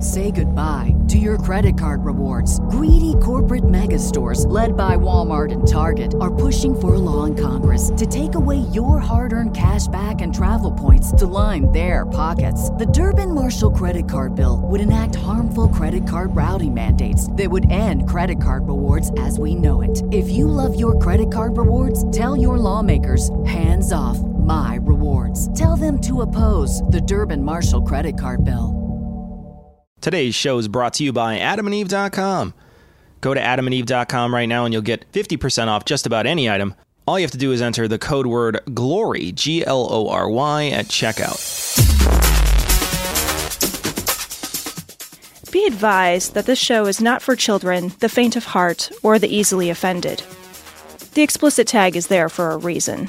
Say goodbye to your credit card rewards. Greedy corporate mega stores, led by Walmart and Target, are pushing for a law in Congress to take away your hard-earned cash back and travel points to line their pockets. The Durbin-Marshall credit card bill would enact harmful credit card routing mandates that would end credit card rewards as we know it. If you love your credit card rewards, tell your lawmakers, hands off my rewards. Tell them to oppose the Durbin-Marshall credit card bill. Today's show is brought to you by AdamandEve.com. Go to AdamandEve.com right now and you'll get 50% off just about any item. All you have to do is enter the code word GLORY, Glory, at checkout. Be advised that this show is not for children, the faint of heart, or the easily offended. The explicit tag is there for a reason.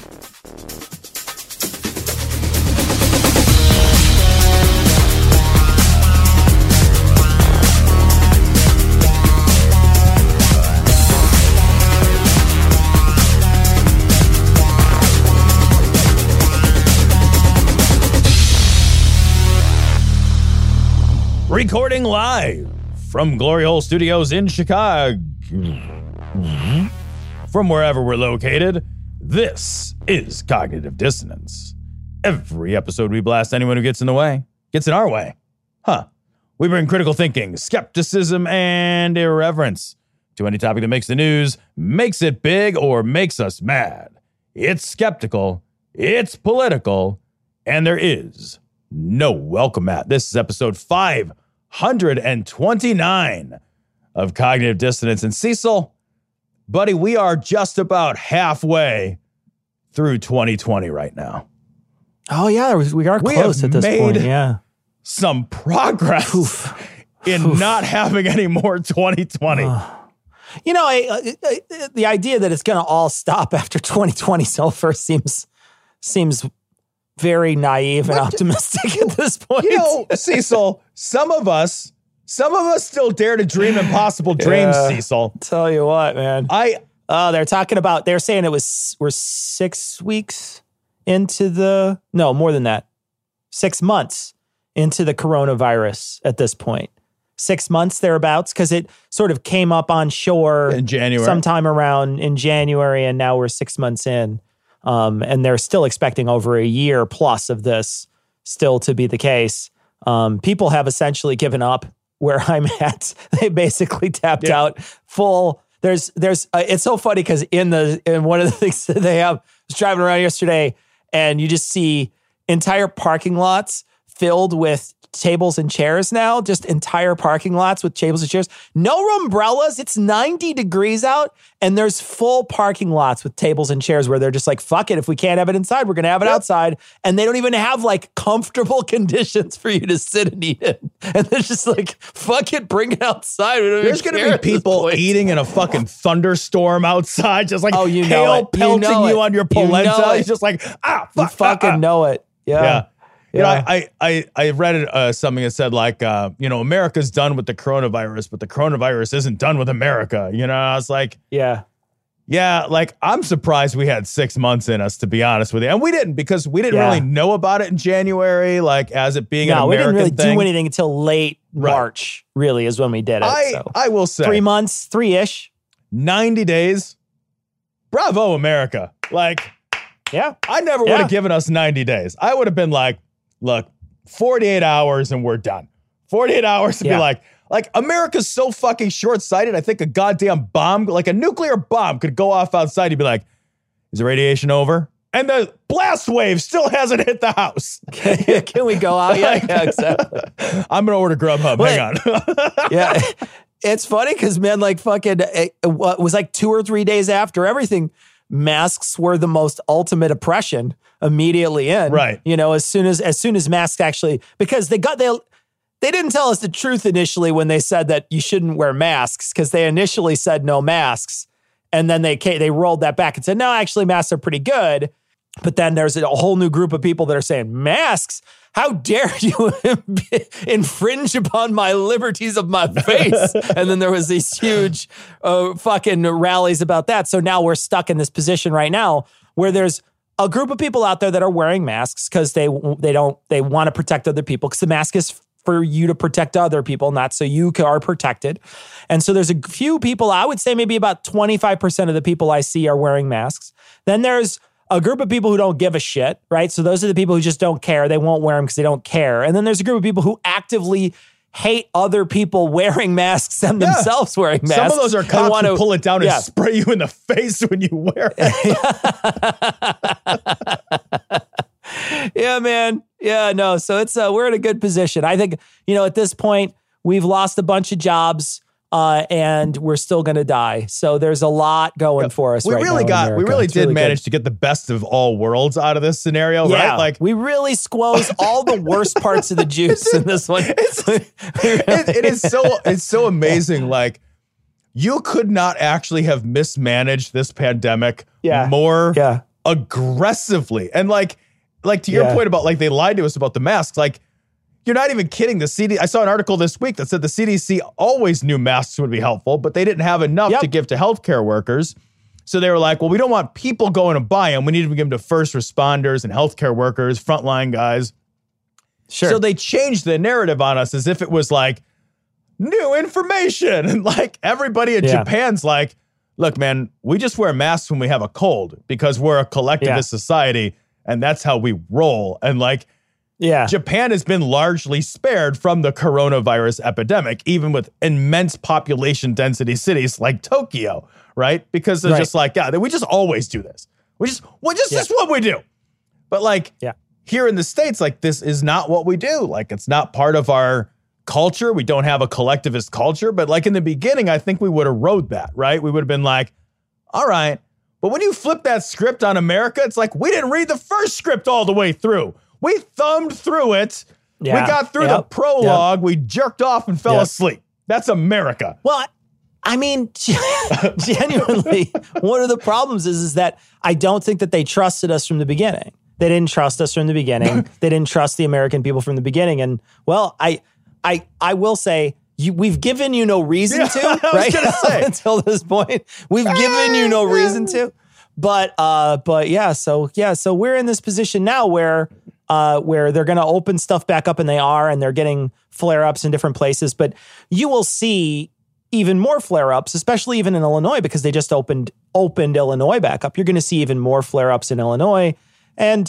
Recording live from Glory Hole Studios in Chicago. From wherever we're located, this is Cognitive Dissonance. Every episode we blast anyone who gets in the way, gets in our way. We bring critical thinking, skepticism, and irreverence to any topic that makes the news, makes it big, or makes us mad. It's skeptical, it's political, and there is no welcome mat. This is episode 529 of Cognitive Dissonance. And Cecil, buddy, we are just about halfway through 2020 right now. Oh, yeah, we are close at this point. Yeah. Some progress in not having any more 2020. You know, the idea that it's going to all stop after 2020's over seems very naive and optimistic at this point. You know, Cecil, some of us still dare to dream impossible dreams, Cecil. Tell you what, man. They're saying we're 6 weeks into more than that. 6 months into the coronavirus at this point. 6 months thereabouts, because it sort of came up on shore in January, sometime around in January, and now we're 6 months in. And they're still expecting over a year plus of this still to be the case. People have essentially given up where I'm at. They basically tapped out full. There's it's so funny because in one of the things that they have, I was driving around yesterday and you just see entire parking lots filled with tables and chairs now, just entire parking lots with tables and chairs. No umbrellas. It's 90 degrees out and there's full parking lots with tables and chairs where they're just like, fuck it. If we can't have it inside, we're going to have it outside. And they don't even have like comfortable conditions for you to sit and eat in. And they're just like, fuck it, bring it outside. There's going to be people eating in a fucking thunderstorm outside, just like you hail pelting you on your polenta. It's just like, fuck. You fucking know it. Yeah. You know, I read something that said like, America's done with the coronavirus, but the coronavirus isn't done with America. You know, I was like, yeah, like I'm surprised we had 6 months in us, to be honest with you. And we didn't, because we didn't really know about it in January, like as it being an American thing. We didn't really do anything until late March, really, is when we did it. I will say 3 months, 3-ish. 90 days. Bravo, America. Like, I never would have given us 90 days. I would have been like, look, 48 hours and we're done. 48 hours to be like America's so fucking short-sighted. I think a goddamn bomb, like a nuclear bomb, could go off outside. You'd be like, is the radiation over? And the blast wave still hasn't hit the house. Can we go out yet? Yeah, exactly. I'm going to order Grubhub. Hang on. Yeah. It's funny because, man, like fucking, it was like 2 or 3 days after everything, masks were the most ultimate oppression immediately in. Right. You know, as soon as masks actually, because they didn't tell us the truth initially when they said that you shouldn't wear masks, because they initially said no masks. And then they rolled that back and said, no, actually masks are pretty good. But then there's a whole new group of people that are saying, masks? How dare you infringe upon my liberties of my face? And then there was these huge fucking rallies about that. So now we're stuck in this position right now where there's a group of people out there that are wearing masks because they want to protect other people, because the mask is for you to protect other people, not so you are protected. And so there's a few people, I would say maybe about 25% of the people I see are wearing masks. Then there's a group of people who don't give a shit, right? So those are the people who just don't care. They won't wear them because they don't care. And then there's a group of people who actively hate other people wearing masks and themselves wearing masks. Some of those are cops who pull it down and spray you in the face when you wear it. Yeah, man. Yeah, no. So it's we're in a good position. I think, at this point, we've lost a bunch of jobs and we're still going to die. So there's a lot going for us. We really did manage to get the best of all worlds out of this scenario, right? Like we really squoze all the worst parts of the juice in this one. It's so amazing. Like you could not actually have mismanaged this pandemic more aggressively. And like to your point about like they lied to us about the masks, like you're not even kidding. The CDC, I saw an article this week that said the CDC always knew masks would be helpful, but they didn't have enough to give to healthcare workers. So they were like, well, we don't want people going to buy them. We need to give them to first responders and healthcare workers, frontline guys. Sure. So they changed the narrative on us as if it was like new information. And like everybody in Japan's like, look, man, we just wear masks when we have a cold because we're a collectivist society and that's how we roll. And like, Japan has been largely spared from the coronavirus epidemic, even with immense population density cities like Tokyo, right? Because they're just like, we just always do this. This is what we do. But like here in the States, like this is not what we do. Like it's not part of our culture. We don't have a collectivist culture. But like in the beginning, I think we would have rode that, right? We would have been like, all right. But when you flip that script on America, it's like, we didn't read the first script all the way through. We thumbed through it. Yeah. We got through the prologue. We jerked off and fell asleep. That's America. Well, I mean, genuinely, one of the problems is that I don't think that they trusted us from the beginning. They didn't trust us from the beginning. They didn't trust the American people from the beginning. And well, I will say, we've given you no reason to, right? Until this point, we've given you no reason to. But so we're in this position now where they're going to open stuff back up, and they're getting flare-ups in different places. But you will see even more flare-ups, especially even in Illinois, because they just opened Illinois back up. You're going to see even more flare-ups in Illinois. And,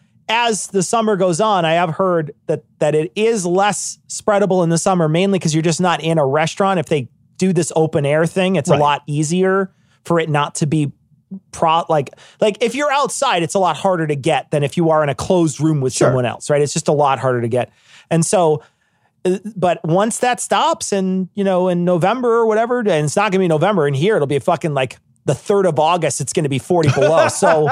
as the summer goes on, I have heard that it is less spreadable in the summer, mainly because you're just not in a restaurant. If they do this open air thing, it's a lot easier for it not to be like if you're outside, it's a lot harder to get than if you are in a closed room with someone else, right? It's just a lot harder to get. And so, but once that stops and, in November or whatever, and it's not going to be November in here, it'll be fucking like the 3rd of August, it's going to be 40 below. So,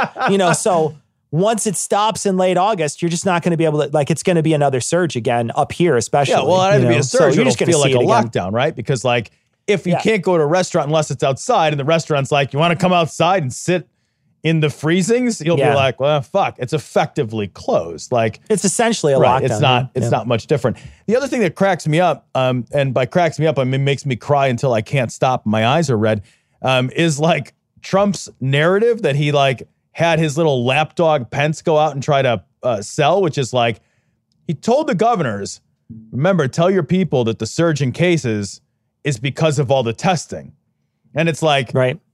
so once it stops in late August, you're just not going to be able to, like, it's going to be another surge again up here, especially. Yeah, well, it'll be a surge. So it'll feel like a lockdown, right? Because like, if you can't go to a restaurant unless it's outside, and the restaurant's like, you want to come outside and sit in the freezings, you'll be like, well, fuck, it's effectively closed. Like it's essentially a lockdown. It's not much different. The other thing that cracks me up, and by cracks me up, I mean makes me cry until I can't stop, my eyes are red, is like Trump's narrative that he like had his little lapdog Pence go out and try to sell, which is like, he told the governors, remember, tell your people that the surge in cases is because of all the testing. And it's like,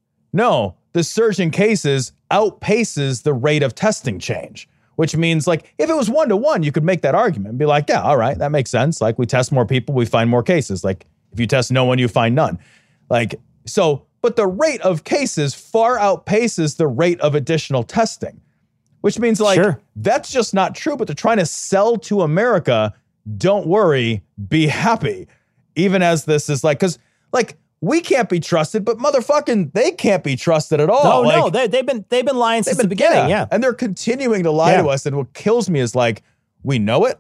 no, the surge in cases outpaces the rate of testing change, which means like, if it was 1-to-1, you could make that argument and be like, yeah, all right, that makes sense. Like we test more people, we find more cases. Like if you test no one, you find none. Like, so, but the rate of cases far outpaces the rate of additional testing, which means like, that's just not true, but they're trying to sell to America, don't worry, be happy. Even as this is like, because like we can't be trusted, but motherfucking they can't be trusted at all. No, they've been lying since the beginning. Yeah, and they're continuing to lie to us. And what kills me is like we know it,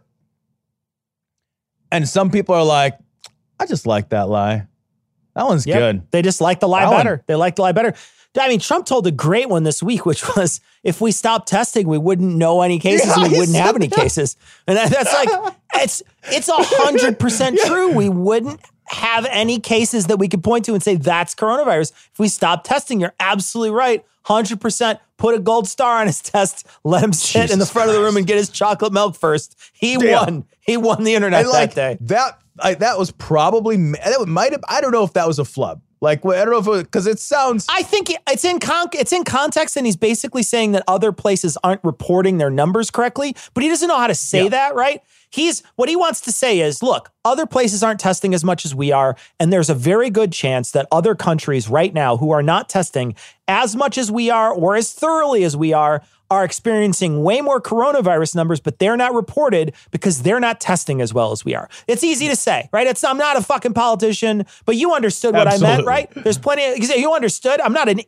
and some people are like, I just like that lie. That one's good. They just like the lie better. They like the lie better. I mean, Trump told a great one this week, which was, if we stopped testing, we wouldn't know any cases and we wouldn't have any cases. And that's like, it's 100% true. We wouldn't have any cases that we could point to and say, that's coronavirus. If we stopped testing, you're absolutely right. 100%. Put a gold star on his test. Let him sit in the front of the room and get his chocolate milk first. He won. He won the internet that day. That was probably, that might have, I don't know if that was a flub. Like, I don't know if it was, because it sounds. I think it's in context, and he's basically saying that other places aren't reporting their numbers correctly, but he doesn't know how to say that, right? What he wants to say is, look, other places aren't testing as much as we are, and there's a very good chance that other countries right now who are not testing as much as we are or as thoroughly as we are experiencing way more coronavirus numbers, but they're not reported because they're not testing as well as we are. It's easy to say, right? I'm not a fucking politician, but you understood what I meant, right? There's plenty of, you understood.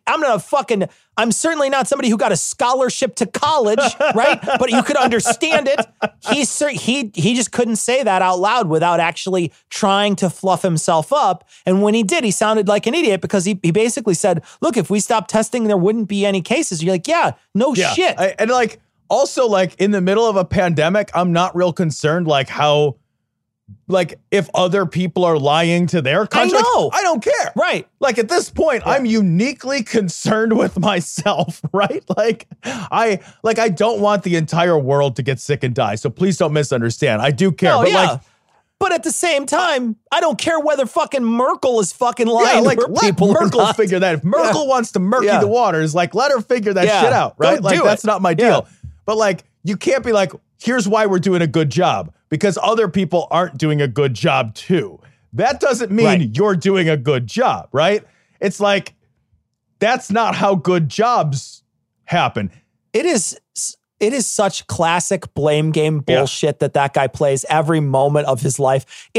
I'm certainly not somebody who got a scholarship to college, right? But you could understand it. He just couldn't say that out loud without actually trying to fluff himself up. And when he did, he sounded like an idiot because he basically said, look, if we stopped testing, there wouldn't be any cases. You're like, yeah, no shit. And like, also like in the middle of a pandemic, I'm not real concerned like how, like if other people are lying to their country. I know. I don't care. Right. Like at this point, I'm uniquely concerned with myself, right? I don't want the entire world to get sick and die. So please don't misunderstand. I do care. But at the same time, I don't care whether fucking Merkel is fucking lying to people. Let Merkel figure that. If Merkel wants to murky the waters, like let her figure that shit out, right? That's not my deal. But like, you can't be like, here's why we're doing a good job, because other people aren't doing a good job too. That doesn't mean you're doing a good job, right? It's like, that's not how good jobs happen. It is such classic blame game bullshit that guy plays every moment of his life.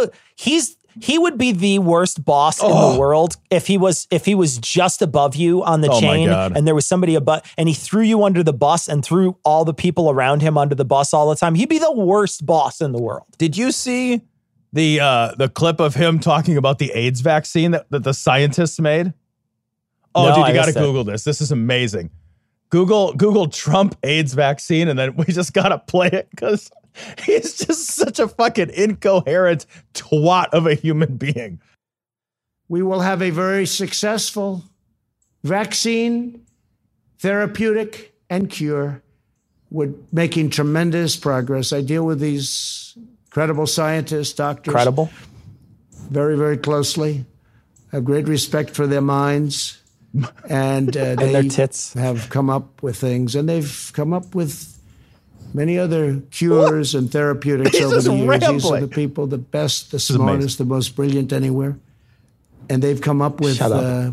He would be the worst boss in the world if he was just above you on the chain and there was somebody above and he threw you under the bus and threw all the people around him under the bus all the time. He'd be the worst boss in the world. Did you see the clip of him talking about the AIDS vaccine that the scientists made? Oh, no, dude, you got to Google this. This is amazing. Google Trump AIDS vaccine, and then we just got to play it because he's just such a fucking incoherent twat of a human being. We will have a very successful vaccine, therapeutic, and cure. We're making tremendous progress. I deal with these incredible scientists, doctors. Incredible. Very, very closely. I have great respect for their minds. And their tits have come up with things, and they've come up with many other cures and therapeutics over the years. These are the people, the best, the smartest, the most brilliant anywhere. And they've come up with the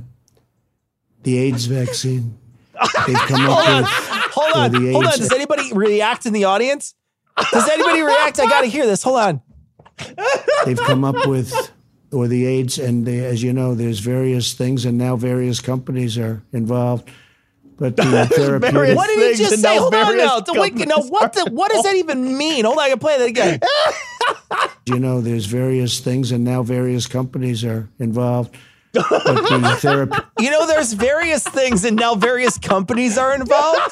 AIDS vaccine. They've come up with Hold on. Does anybody react in the audience? Does anybody react? I got to hear this. Hold on. They've come up with the AIDS, and as you know, there's various things, and now various companies are involved. But the therapeutic. What did he just say? Hold on now. What does that even mean? Hold on, I can play that again. You know, there's various things, and now various companies are involved. But the therapy. You know, there's various things, and now various companies are involved.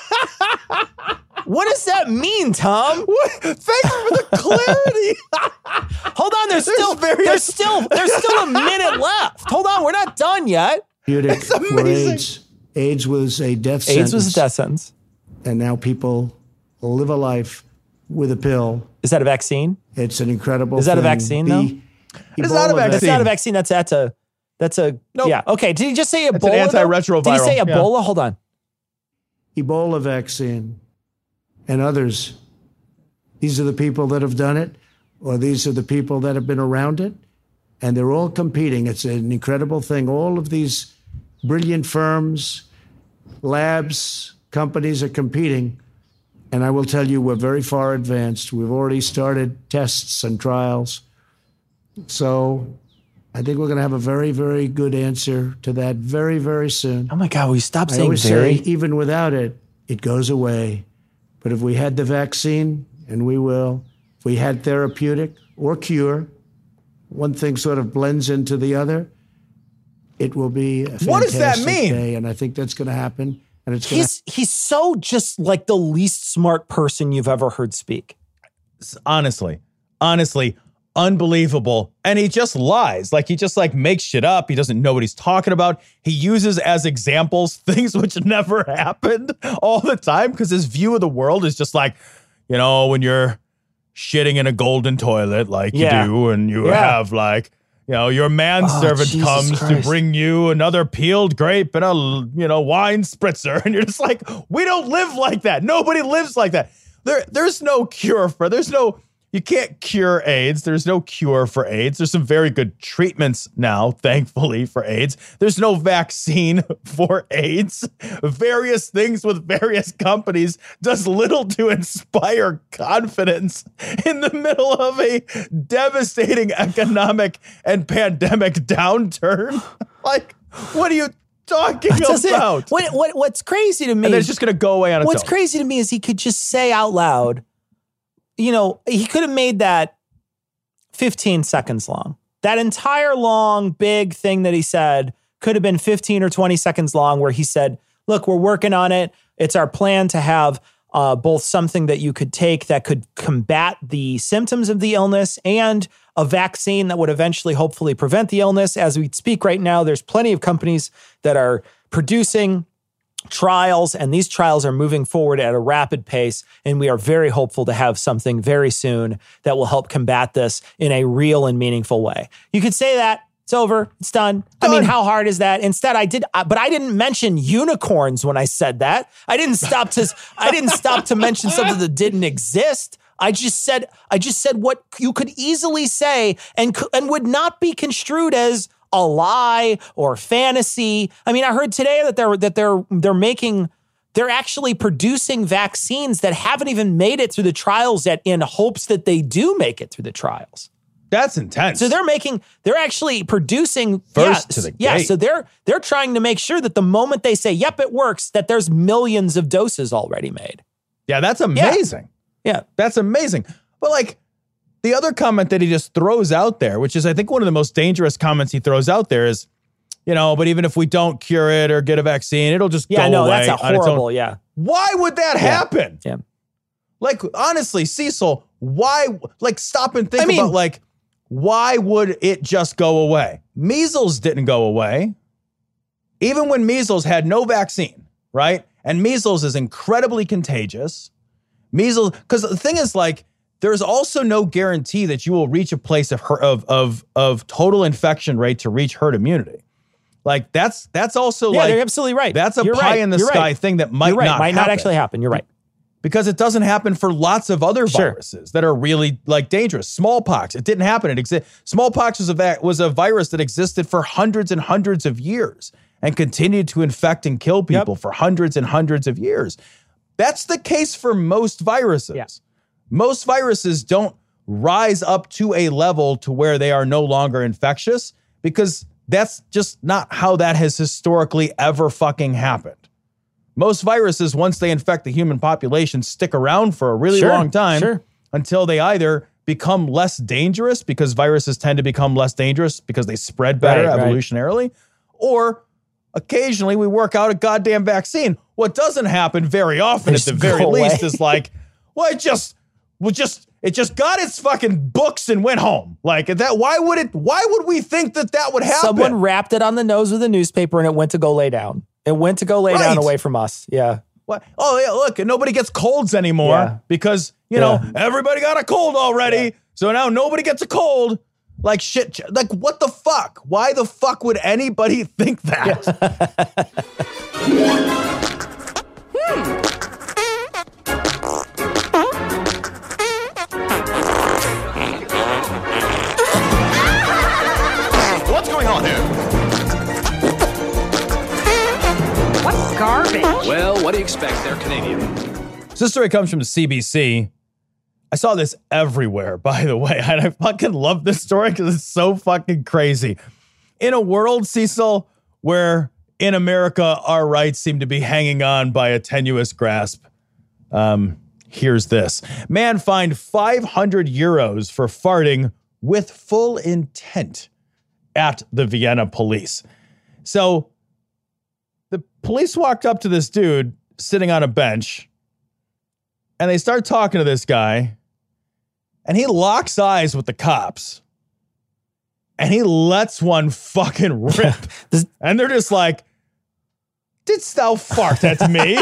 What does that mean, Tom? Thanks for the clarity. Hold on, there's still a minute left. Hold on, we're not done yet. It's amazing. AIDS was a death sentence. AIDS was a death sentence. And now people live a life with a pill. Is that a vaccine? It's an incredible Is that a vaccine, though? It's not a vaccine. That's not a vaccine. That's a nope. Yeah. Okay, did he just say Ebola? It's an antiretroviral. Did he say Ebola? Yeah. Hold on. Ebola vaccine and others. These are the people that have done it, or these are the people that have been around it, and they're all competing. It's an incredible thing. All of these brilliant firms, labs, companies are competing. And I will tell you, we're very far advanced. We've already started tests and trials. So I think we're going to have a very, very good answer to that very, very soon. Oh, my God, will you stop saying I always very? say, even without it, it goes away. But if we had the vaccine, and we will, if we had therapeutic or cure, one thing sort of blends into the other, it will be a fantastic What does that mean? day, and I think that's going to happen. And it's he's so just like the least smart person you've ever heard speak. Honestly, unbelievable. And he just lies. Like, he just like makes shit up. He doesn't know what he's talking about. He uses as examples things which never happened all the time, because his view of the world is just like, you know, when you're shitting in a golden toilet like you do, and you have like, you know, your manservant comes to bring you another peeled grape and a, you know, wine spritzer. And you're just like, we don't live like that. Nobody lives like that. There's no cure for, you can't cure AIDS. There's no cure for AIDS. There's some very good treatments now, thankfully, for AIDS. There's no vaccine for AIDS. Various things with various companies does little to inspire confidence in the middle of a devastating economic and pandemic downturn. Like, what are you talking about? What's crazy to me? And it's just going to go away on its own. What's crazy to me is he could just say out loud, you know, he could have made that 15 seconds long. That entire long, big thing that he said could have been 15 or 20 seconds long, where he said, look, we're working on it. It's our plan to have both something that you could take that could combat the symptoms of the illness and a vaccine that would eventually hopefully prevent the illness. As we speak right now, there's plenty of companies that are producing trials, and these trials are moving forward at a rapid pace, and we are very hopeful to have something very soon that will help combat this in a real and meaningful way. You could say that. It's over. It's done. I mean, how hard is that? Instead, I didn't mention unicorns when I said that. I didn't stop to mention something that didn't exist. I just said what you could easily say and would not be construed as a lie or fantasy. I mean, I heard today that they're actually producing vaccines that haven't even made it through the trials yet, in hopes that they do make it through the trials. That's intense. So they're actually producing first to the gate. Yeah, so they're trying to make sure that the moment they say, yep, it works, that there's millions of doses already made. Yeah, that's amazing. Yeah. That's amazing. But like, the other comment that he just throws out there, which is, I think, one of the most dangerous comments he throws out there, is, you know, but even if we don't cure it or get a vaccine, it'll just go away. Yeah, no, that's a horrible, yeah. Why would that happen? Yeah. Like, honestly, Cecil, why, like, stop and think about, like, why would it just go away? Measles didn't go away. Even when measles had no vaccine, right? And measles is incredibly contagious. Measles, because the thing is, like, there's also no guarantee that you will reach a place of total infection rate to reach herd immunity. Like, that's also you're absolutely right. That's a pie in the sky thing that might not actually happen. You're right. Because it doesn't happen for lots of other viruses that are really, like, dangerous. Smallpox, it didn't happen. Smallpox was a virus that existed for hundreds and hundreds of years and continued to infect and kill people for hundreds and hundreds of years. That's the case for most viruses. Yeah. Most viruses don't rise up to a level to where they are no longer infectious, because that's just not how that has historically ever fucking happened. Most viruses, once they infect the human population, stick around for a really long time until they either become less dangerous, because viruses tend to become less dangerous because they spread better evolutionarily, or occasionally we work out a goddamn vaccine. What doesn't happen very often, at the very least, is like, well, it just got its fucking books and went home. Like that. Why would we think that would happen? Someone wrapped it on the nose with a newspaper and it went to go lay down. It went to go lay down away from us. Yeah. What? Oh yeah. Look, and nobody gets colds anymore because you know everybody got a cold already. Yeah. So now nobody gets a cold. Like shit. Like what the fuck? Why the fuck would anybody think that? What's going on here? What's garbage? Well, what do you expect? They're Canadian. So this story comes from the CBC. I saw this everywhere, by the way, and I fucking love this story because it's so fucking crazy. In a world, Cecil, where in America our rights seem to be hanging on by a tenuous grasp, here's this. Man fined 500 euros for farting with full intent at the Vienna police. So the police walked up to this dude sitting on a bench, and they start talking to this guy. And he locks eyes with the cops. And he lets one fucking rip. And they're just like, didst thou fart at me?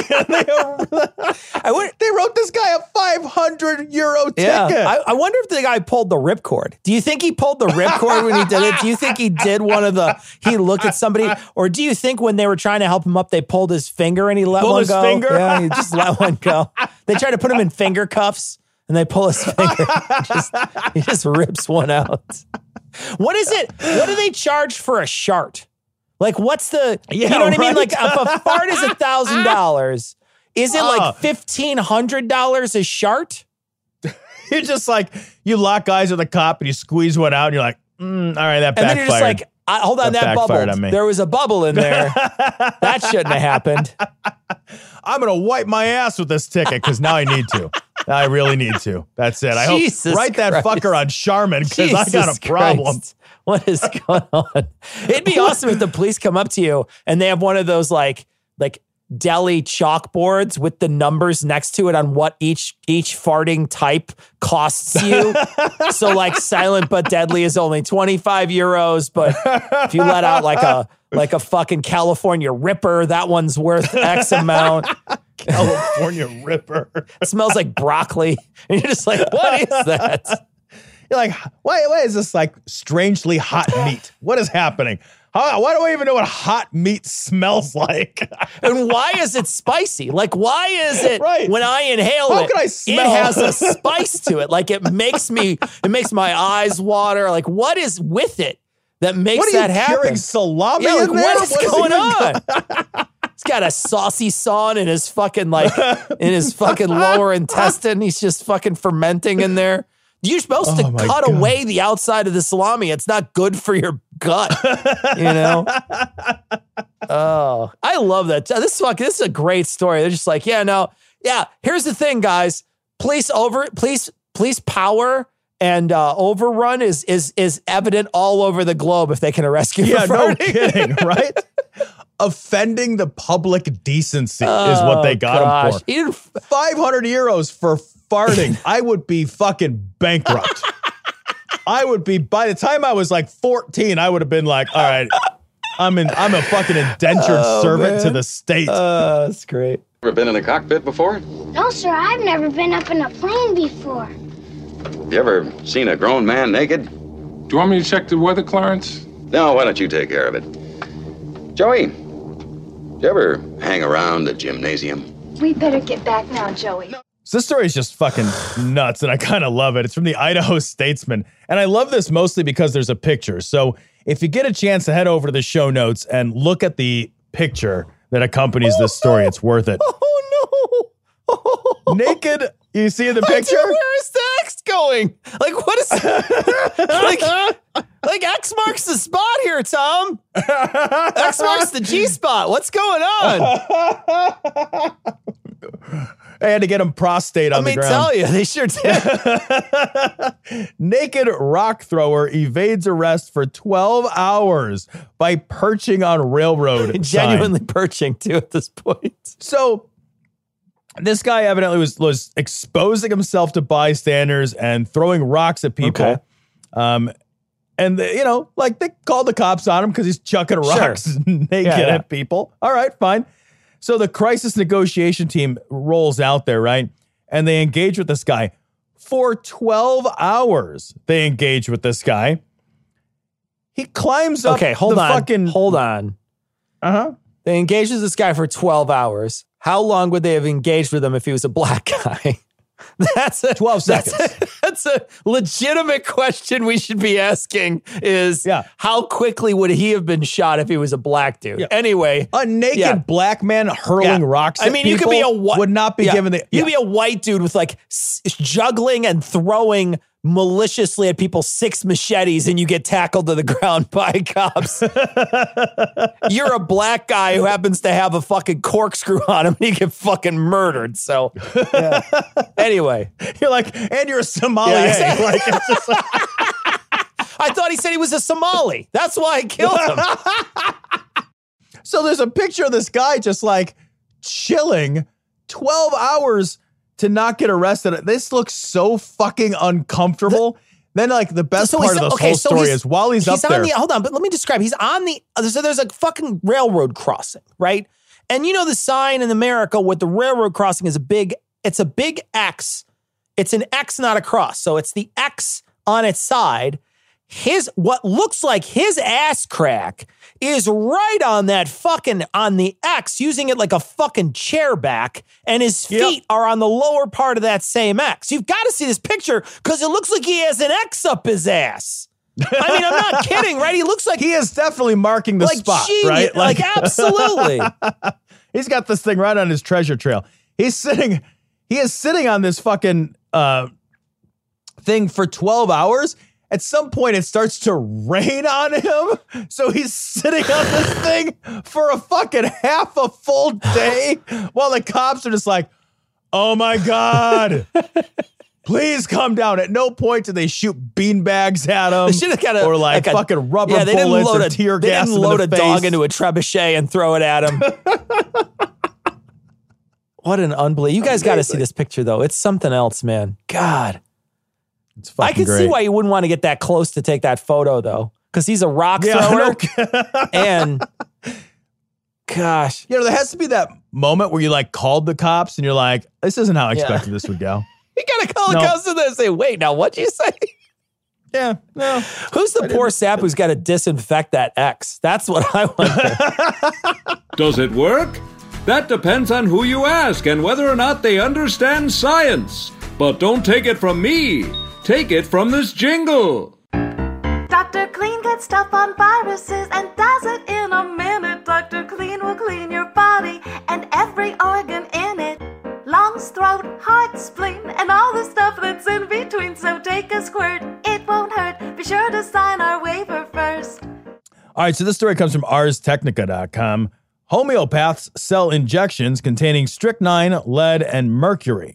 They wrote this guy a 500 euro ticket. Yeah. I wonder if the guy pulled the ripcord. Do you think he pulled the ripcord when he did it? Do you think he did he looked at somebody? Or do you think when they were trying to help him up, they pulled his finger and he let one go? Finger? Yeah, he just let one go. They tried to put him in finger cuffs and they pull his finger. He just rips one out. What is it? What do they charge for a shart? Like, what's the, you know what I mean? Like, if a fart is $1,000, is it like $1,500 a shart? You're just like, you lock eyes with a cop and you squeeze one out and you're like, all right, that backfired. And then you're just like, hold on, that bubbled. There was a bubble in there. That shouldn't have happened. I'm going to wipe my ass with this ticket because now I need to. I really need to. That's it. I hope write that fucker on Charmin because I got a problem. Christ. What is going on? It'd be awesome if the police come up to you and they have one of those like deli chalkboards with the numbers next to it on what each farting type costs you. So like silent but deadly is only 25 euros, but if you let out like a fucking California Ripper, that one's worth X amount. California Ripper. It smells like broccoli. And you're just like, what is that? You're like, why is this like strangely hot meat? What is happening? Why do I even know what hot meat smells like? And why is it spicy? Like, why is it when I inhale How can I smell? It has a spice to it? Like, it makes my eyes water. Like, what is with it that makes that happen? Curing salami in there? What is going on? He's got a saucy sawn in his fucking lower intestine. He's just fucking fermenting in there. You're supposed to cut away the outside of the salami. It's not good for your gut, you know? Oh, I love that. This is a great story. They're just like, here's the thing, guys. Police power and overrun is evident all over the globe if they can arrest you. Yeah, no kidding, right? Offending the public decency is what they got him for. 500 euros for farting. I would be fucking bankrupt. I would be, by the time I was like 14, I would have been like, all right, I'm a fucking indentured servant to the state. That's great. Ever been in a cockpit before? No, sir, I've never been up in a plane before. You ever seen a grown man naked? Do you want me to check the weather, Clarence? No, why don't you take care of it? Joey, do you ever hang around the gymnasium? We better get back now, Joey. So this story is just fucking nuts, and I kind of love it. It's from the Idaho Statesman, and I love this mostly because there's a picture. So if you get a chance to head over to the show notes and look at the picture that accompanies this story, it's worth it. Oh, no. Naked, you see in the picture? Where is the X going? Like, what is like X marks the spot here, Tom. X marks the G spot. What's going on? I had to get him prostate on the ground. Let me tell you, they sure did. Naked rock thrower evades arrest for 12 hours by perching on railroad Genuinely perching, too, at this point. So this guy evidently was exposing himself to bystanders and throwing rocks at people. Okay. And, they called the cops on him because he's chucking rocks naked at people. All right, fine. So the crisis negotiation team rolls out there, right? And they engage with this guy. For 12 hours, they engage with this guy. He climbs up hold on. Uh-huh. They engaged with this guy for 12 hours. How long would they have engaged with him if he was a black guy? That's 12 seconds. That's a legitimate question we should be asking is how quickly would he have been shot if he was a black dude? Yeah. Anyway. A naked black man hurling rocks at people you could be would not be given the... You could be a white dude with like juggling and throwing maliciously at people 6 machetes and you get tackled to the ground by cops. You're a black guy who happens to have a fucking corkscrew on him and you get fucking murdered. So anyway, you're like, and you're a Somali. Exactly. Like, it's just like I thought he said he was a Somali. That's why I killed him. So there's a picture of this guy just like chilling 12 hours to not get arrested. This looks so fucking uncomfortable. Then, like, the best part of this whole story is while he's up there. Hold on, but let me describe. He's on the, so there's a fucking railroad crossing, right? And you know the sign in America with the railroad crossing is it's a big X. It's an X, not a cross. So it's the X on its side. What looks like his ass crack is right on on the X, using it like a fucking chair back, and his feet are on the lower part of that same X. You've got to see this picture because it looks like he has an X up his ass. I mean, I'm not kidding, right? He looks like he is definitely marking the spot, genius, right? Like absolutely. He's got this thing right on his treasure trail. He is sitting on this fucking thing for 12 hours. At some point, it starts to rain on him. So he's sitting on this thing for a fucking half a full day while the cops are just like, oh my God, please come down. At no point do they shoot beanbags at him. They should have got fucking rubber bullets or tear gas. They didn't load a dog into a trebuchet and throw it at him. What an unbelievable. You guys got to see this picture, though. It's something else, man. God. It's fucking I can see why you wouldn't want to get that close to take that photo, though, because he's a rock thrower. And gosh, there has to be that moment where you like called the cops and you're like, this isn't how I expected this would go. You gotta call the cops and say, wait, now what'd you say? Yeah, no. Who's the poor sap who's got to disinfect that X? That's what I wonder. Does it work? That depends on who you ask and whether or not they understand science. But don't take it from me. Take it from this jingle. Dr. Clean gets stuff on viruses and does it in a minute. Dr. Clean will clean your body and every organ in it. Lungs, throat, heart, spleen, and all the stuff that's in between. So take a squirt, it won't hurt. Be sure to sign our waiver first. All right, so this story comes from ArsTechnica.com. Homeopaths sell injections containing strychnine, lead, and mercury.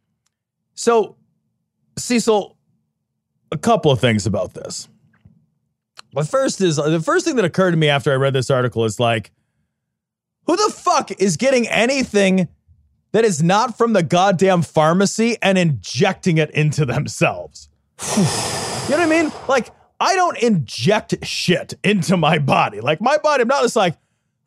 So, Cecil, a couple of things about this. The first thing that occurred to me after I read this article is like, who the fuck is getting anything that is not from the goddamn pharmacy and injecting it into themselves? You know what I mean? Like, I don't inject shit into my body. Like, my body, I'm not just like,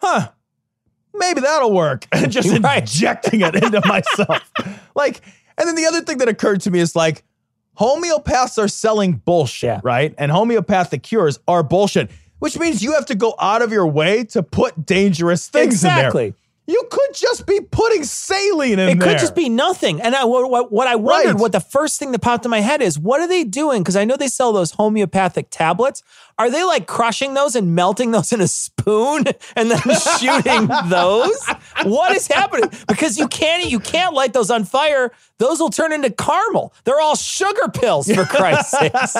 maybe that'll work. And just injecting it into myself. Like, and then the other thing that occurred to me is like, homeopaths are selling bullshit, right? And homeopathic cures are bullshit, which means you have to go out of your way to put dangerous things in there. Exactly. You could just be putting saline in there. It could just be nothing. And what I wondered, what the first thing that popped in my head is, what are they doing? Because I know they sell those homeopathic tablets. Are they like crushing those and melting those in a spoon and then shooting those? What is happening? Because you can't light those on fire. Those will turn into caramel. They're all sugar pills, for Christ's sakes.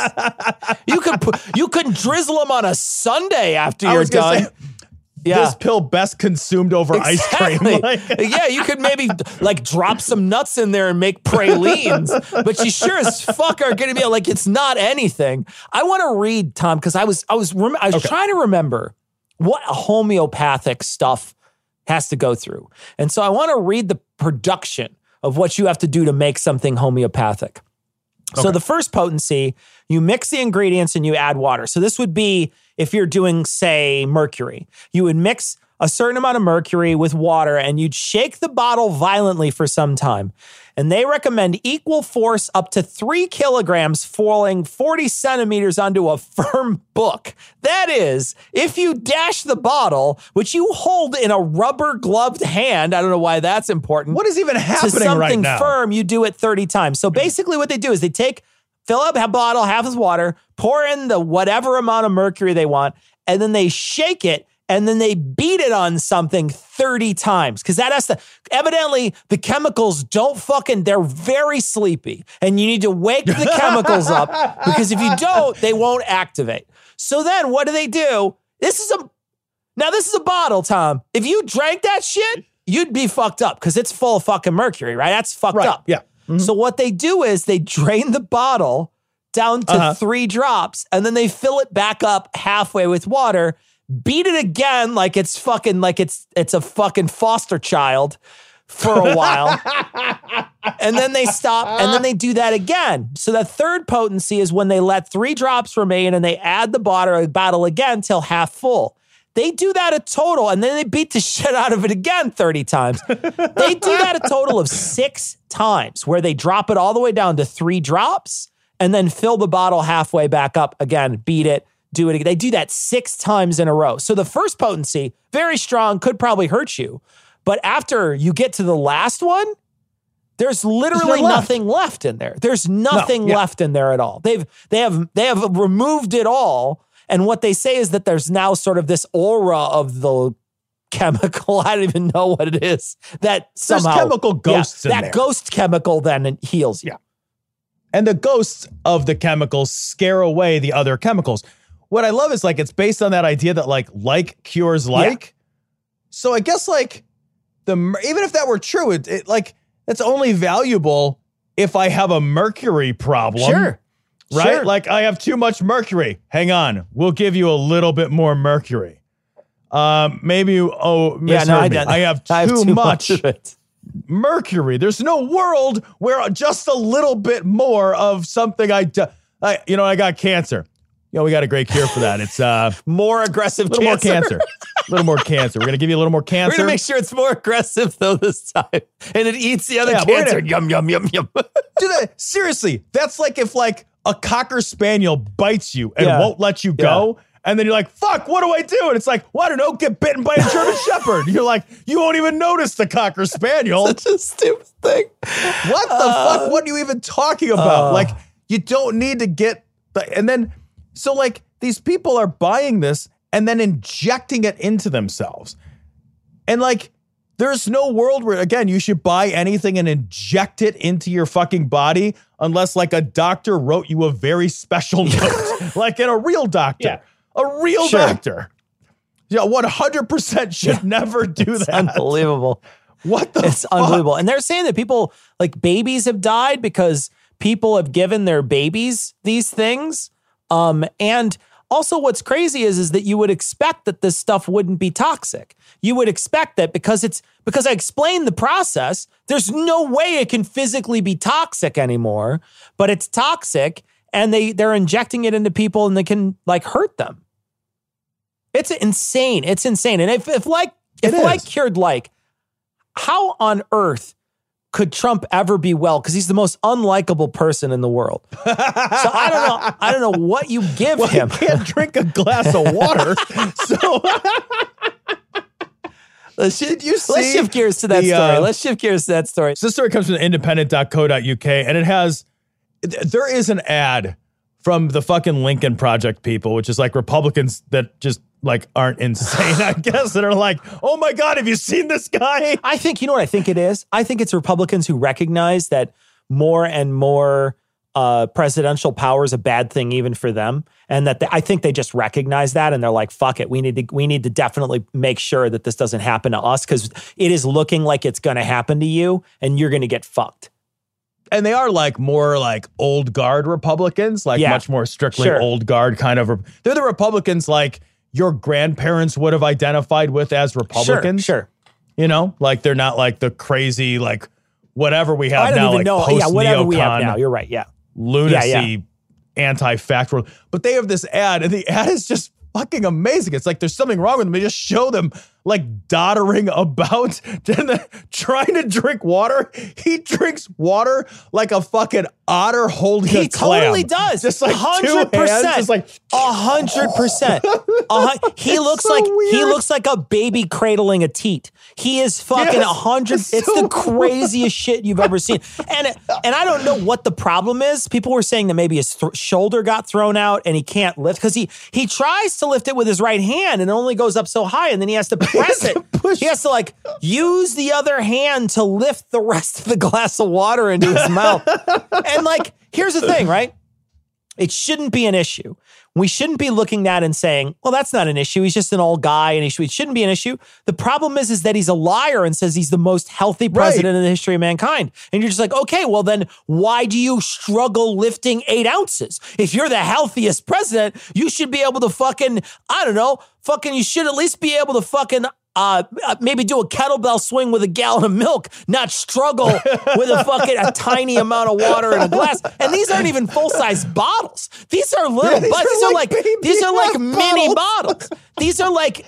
You could drizzle them on a sundae after you're done. This pill best consumed over ice cream. Yeah, you could maybe like drop some nuts in there and make pralines, but you sure as fuck are going to be like, it's not anything. I want to read, Tom, because I was trying to remember what homeopathic stuff has to go through. And so I want to read the production of what you have to do to make something homeopathic. Okay. So the first potency, you mix the ingredients and you add water. So this would be if you're doing, say, mercury. You would mix a certain amount of mercury with water and you'd shake the bottle violently for some time. And they recommend equal force up to 3 kilograms falling 40 centimeters onto a firm book. That is, if you dash the bottle, which you hold in a rubber gloved hand, I don't know why that's important. What is even happening right now? To something firm, you do it 30 times. So basically what they do is they fill up a bottle, half is water, pour in the whatever amount of mercury they want, and then they shake it, and then they beat it on something 30 times. Because that has to, evidently, the chemicals they're very sleepy. And you need to wake the chemicals up, because if you don't, they won't activate. So then what do? This is a bottle, Tom. If you drank that shit, you'd be fucked up, because it's full of fucking mercury, right? That's fucked up. Yeah. Mm-hmm. So what they do is they drain the bottle down to 3 drops, and then they fill it back up halfway with water, beat it again like it's a fucking foster child, for a while. And then they stop, and then they do that again. So the third potency is when they let 3 drops remain and they add the bottle again till half full. They do that a total, and then they beat the shit out of it again 30 times. They do that a total of 6 times, where they drop it all the way down to 3 drops and then fill the bottle halfway back up again, beat it, do it again. They do that 6 times in a row. So the first potency, very strong, could probably hurt you. But after you get to the last one, there's literally nothing left in there. There's nothing left in there at all. They have removed it all. And what they say is that there's now sort of this aura of the chemical. I don't even know what it is. That somehow there's chemical ghosts in there. That ghost chemical then heals you. Yeah. And the ghosts of the chemicals scare away the other chemicals. What I love is like it's based on that idea that like cures like. Yeah. So I guess like even if that were true, it like it's only valuable if I have a mercury problem. Sure. Right? Sure. Like I have too much mercury. Hang on. We'll give you a little bit more mercury. Maybe you misheard me. I have too much of it. Mercury. There's no world where just a little bit more of something I got cancer. We got a great cure for that. It's more aggressive cancer. More cancer. A little more cancer. We're going to give you a little more cancer. We're going to make sure it's more aggressive, though, this time. And it eats the other cancer. Yum, yum, yum, yum. Seriously, that's like if like a Cocker Spaniel bites you and won't let you go. And then you're like, fuck, what do I do? And it's like, well, I don't know, get bitten by a German Shepherd. You're like, you won't even notice the Cocker Spaniel. Such a stupid thing. What the fuck? What are you even talking about? Like, you don't need to get... So like these people are buying this and then injecting it into themselves. And like, there's no world where, again, you should buy anything and inject it into your fucking body unless like a doctor wrote you a very special note, like in a real doctor. Yeah. A real doctor. 100% should never do that. Unbelievable. What the It's fuck? unbelievable. And they're saying that people, like babies have died because people have given their babies these things. And also what's crazy is that you would expect that this stuff wouldn't be toxic. You would expect that because I explained the process, there's no way it can physically be toxic anymore, but it's toxic and they're injecting it into people and they can like hurt them. It's insane. It's insane. And if like cured like, how on earth could Trump ever be well? Because he's the most unlikable person in the world. So I don't know what you give him. He can't drink a glass of water. So let's shift gears to that story. So this story comes from independent.co.uk, and there is an ad from the fucking Lincoln Project people, which is like Republicans that just like aren't insane, I guess, that are like, oh my God, have you seen this guy? I think, you know what I think it is? I think it's Republicans who recognize that more and more presidential power is a bad thing even for them. And that I think they just recognize that and they're like, fuck it. We need to definitely make sure that this doesn't happen to us because it is looking like it's going to happen to you and you're going to get fucked. And they are like more like old guard Republicans, like much more strictly old guard kind of. They're the Republicans like your grandparents would have identified with as Republicans. Sure. You know, like they're not like the crazy, like whatever we have now. I don't even know. Post-neocon, whatever we have now. You're right. Yeah. Lunacy, anti-fact world. But they have this ad and the ad is just fucking amazing. It's like there's something wrong with them. They just show them like doddering about trying to drink water. He drinks water like a fucking otter holding a clam. He totally does. Just like 100%. 2 hands. Just like 100%. He looks like a baby cradling a teat. He is fucking 100. It's the craziest shit you've ever seen. And I don't know what the problem is. People were saying that maybe his shoulder got thrown out and he can't lift because he tries to lift it with his right hand and it only goes up so high and then he has to press it. He has to like use the other hand to lift the rest of the glass of water into his mouth. And like, here's the thing, right? It shouldn't be an issue. We shouldn't be looking at and saying, well, that's not an issue. He's just an old guy and it shouldn't be an issue. The problem is that he's a liar and says he's the most healthy president in the history of mankind. And you're just like, okay, well then why do you struggle lifting 8 ounces? If you're the healthiest president, you should be able to fucking, I don't know, you should at least be able to fucking maybe do a kettlebell swing with a gallon of milk, not struggle with a tiny amount of water in a glass. And these aren't even full-size bottles. These are little, these are like mini bottles. These are like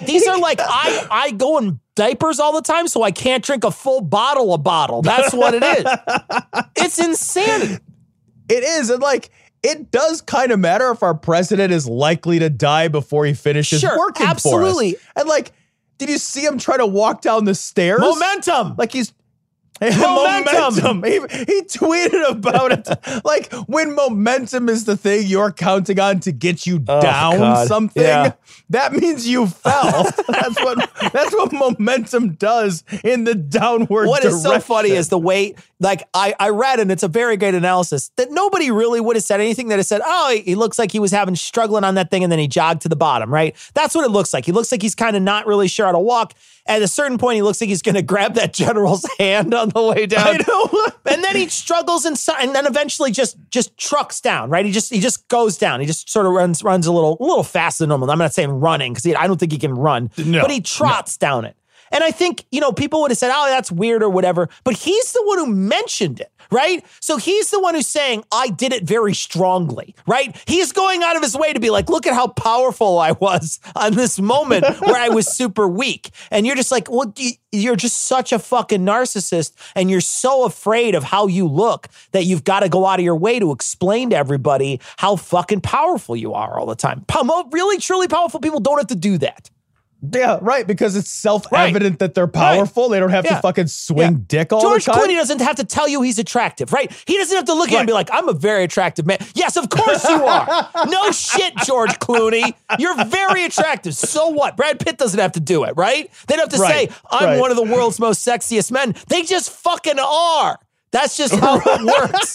I go in diapers all the time, so I can't drink a full bottle of bottle. That's what it is. It's insanity. It is. And it does kind of matter if our president is likely to die before he finishes working absolutely. for us. And did you see him try to walk down the stairs? Momentum. He's momentum. He tweeted about it. When momentum is the thing you're counting on to get you down something, that means you fell. That's what momentum does in the downward What direction. is so funny is the way, I read, and it's a very great analysis, that nobody really would have said anything that has said, he looks like he was struggling on that thing and then he jogged to the bottom, right? That's what it looks like. He looks like he's kind of not really sure how to walk. At a certain point, he looks like he's going to grab that general's hand on the way down. I know. And then he struggles and then eventually just trucks down, right? He just goes down. He just sort of runs a little faster than normal. I'm not saying running because I don't think he can run, but he trots down it. And I think, people would have said, that's weird or whatever, but he's the one who mentioned it, right? So he's the one who's saying, I did it very strongly, right? He's going out of his way to be like, look at how powerful I was on this moment where I was super weak. And you're just like, well, you're just such a fucking narcissist and you're so afraid of how you look that you've got to go out of your way to explain to everybody how fucking powerful you are all the time. Really, truly powerful people don't have to do that. Yeah, right, because it's self-evident that they're powerful. Right. They don't have to fucking swing dick all George the time. George Clooney doesn't have to tell you he's attractive, right? He doesn't have to look at you and be like, I'm a very attractive man. Yes, of course you are. No shit, George Clooney. You're very attractive. So what? Brad Pitt doesn't have to do it, right? They don't have to say, I'm one of the world's most sexiest men. They just fucking are. That's just how it works.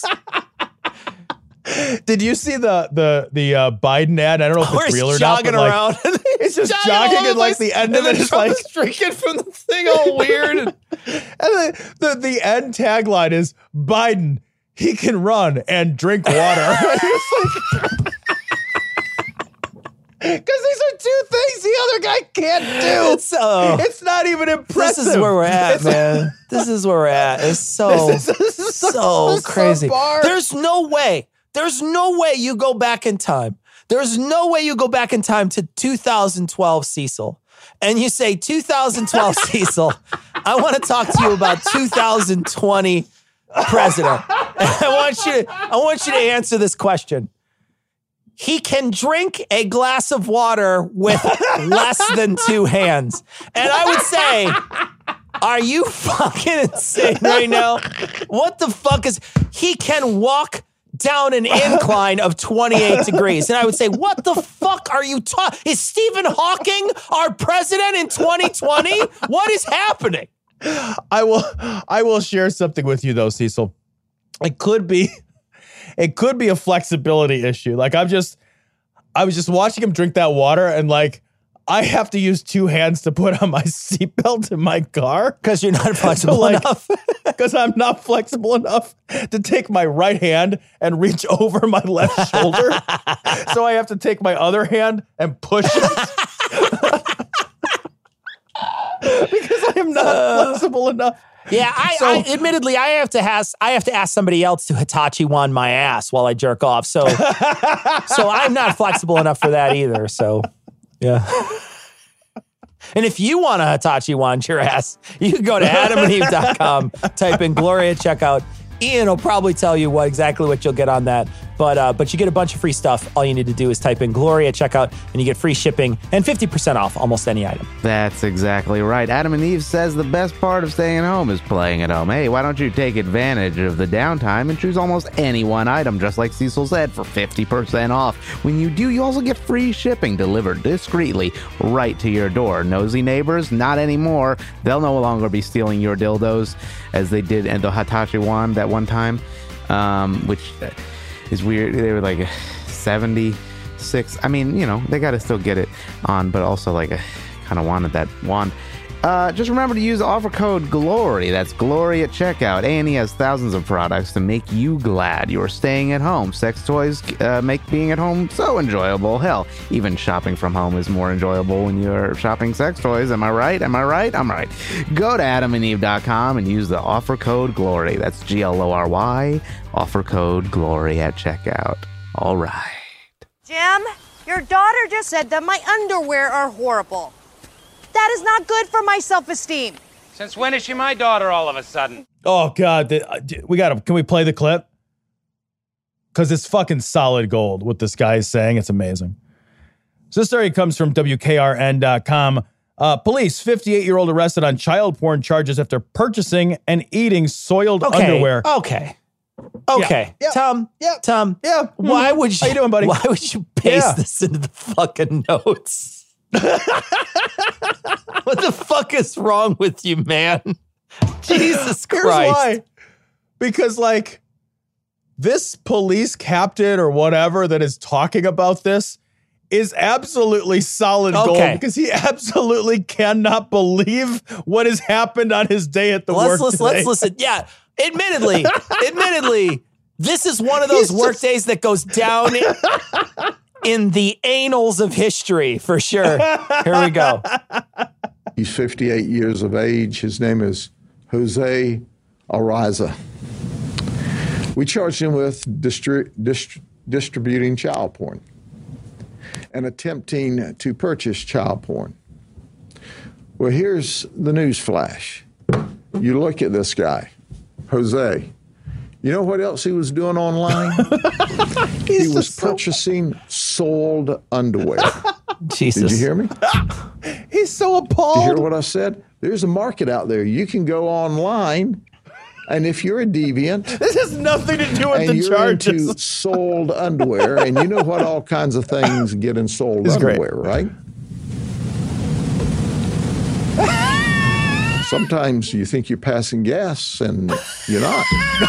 Did you see the Biden ad? I don't know if it's real or not. Jogging around. It's just jogging and the end of it is drinking from the thing all weird. And the end tagline is Biden, he can run and drink water. Because these are two things the other guy can't do. It's not even impressive. This is where we're at, man. This is where we're at. It's so crazy. There's no way you go back in time. There's no way you go back in time to 2012 Cecil and you say, 2012 Cecil, I want to talk to you about 2020 president. And I want you to answer this question. He can drink a glass of water with less than two hands. And I would say, are you fucking insane right now? What the fuck he can walk down an incline of 28 degrees. And I would say, what the fuck are you talking? Is Stephen Hawking our president in 2020? What is happening? I will share something with you though, Cecil. It could be a flexibility issue. I was just watching him drink that water and I have to use two hands to put on my seatbelt in my car. Because you're not flexible enough. Because I'm not flexible enough to take my right hand and reach over my left shoulder. So I have to take my other hand and push it. Because I am not flexible enough. Yeah, I admittedly, I have to ask somebody else to Hitachi wand my ass while I jerk off. So I'm not flexible enough for that either. So, yeah. And if you want to Hitachi wand your ass, you can go to adamandeve.com, type in Gloria at checkout. Ian will probably tell you exactly what you'll get on that. But you get a bunch of free stuff. All you need to do is type in Gloria at checkout, and you get free shipping and 50% off almost any item. That's exactly right. Adam and Eve says the best part of staying home is playing at home. Hey, why don't you take advantage of the downtime and choose almost any one item, just like Cecil said, for 50% off. When you do, you also get free shipping delivered discreetly right to your door. Nosy neighbors? Not anymore. They'll no longer be stealing your dildos as they did in the Hitachi wand that one time, which is weird. They were like 76. I mean, they got to still get it on, but also I kind of wanted that wand. Just remember to use the offer code GLORY. That's GLORY at checkout. A&E has thousands of products to make you glad you're staying at home. Sex toys make being at home so enjoyable. Hell, even shopping from home is more enjoyable when you're shopping sex toys. Am I right? I'm right. Go to adamandeve.com and use the offer code GLORY. That's GLORY. Offer code GLORY at checkout. All right. Jim, your daughter just said that my underwear are horrible. That is not good for my self-esteem. Since when is she my daughter all of a sudden? Oh, God. Can we play the clip? Because it's fucking solid gold what this guy is saying. It's amazing. So this story comes from WKRN.com. Police, 58-year-old arrested on child porn charges after purchasing and eating soiled underwear. Okay. Yeah. Tom. Yeah. Why would you? How you doing, buddy? Why would you paste this into the fucking notes? What the fuck is wrong with you, man? Jesus Christ. Here's why. Because, like, this police captain or whatever that is talking about this is absolutely solid gold because he absolutely cannot believe what has happened on his day at the work today. Let's listen. Yeah, admittedly, this is one of those work days that goes down in the annals of history, for sure. Here we go. He's 58 years of age. His name is Jose Araiza. We charged him with distributing child porn and attempting to purchase child porn. Well, here's the news flash. You look at this guy, Jose. You know what else he was doing online? He was purchasing soiled underwear. Jesus. Did you hear me? He's so appalled. Did you hear what I said? There's a market out there. You can go online, and if you're a deviant, this has nothing to do with the charges. And you're into soiled underwear, and you know what all kinds of things get in soiled underwear, right? Sometimes you think you're passing gas, and you're not.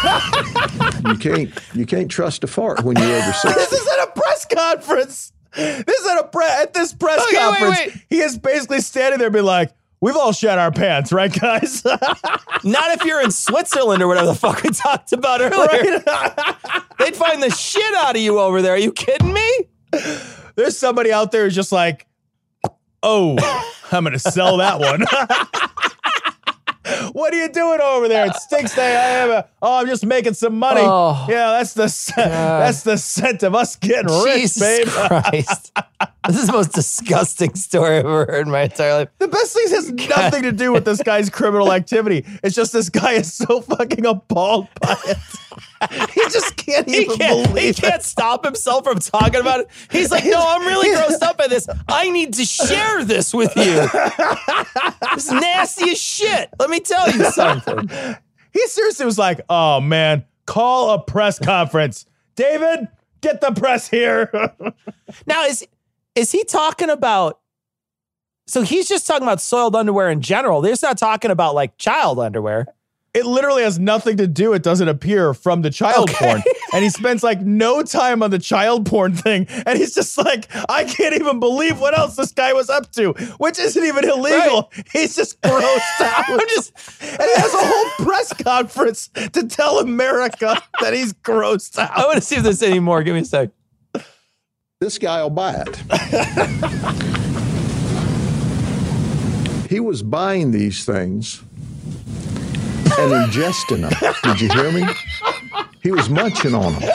You can't trust a fart when you're over 60. This is at a press conference. At this press conference. Wait. He is basically standing there being like, we've all shat our pants, right, guys? Not if you're in Switzerland or whatever the fuck we talked about earlier. Right? They'd find the shit out of you over there. Are you kidding me? There's somebody out there who's just like, oh, I'm going to sell that one. What are you doing over there? It stinks. I'm just making some money. Oh, yeah, that's the scent of us getting rich, Jesus babe. Christ. This is the most disgusting story I've ever heard in my entire life. The best thing has nothing to do with this guy's criminal activity. It's just this guy is so fucking appalled by it. He just can't even believe it. He can't stop himself from talking about it. He's like, no, I'm really grossed up by this. I need to share this with you. It's nasty as shit. Let me tell you something. He seriously was like, oh, man, call a press conference. David, get the press here. Now, is he talking about... So he's just talking about soiled underwear in general. They're just not talking about, like, child underwear. It literally has nothing to do, it doesn't appear, from the child porn. And he spends like no time on the child porn thing. And he's just like, I can't even believe what else this guy was up to, which isn't even illegal. Right. He's just grossed out. And he has a whole press conference to tell America that he's grossed out. I want to see if there's any more. Give me a sec. This guy will buy it. He was buying these things and ingesting them. Did you hear me? He was munching on them.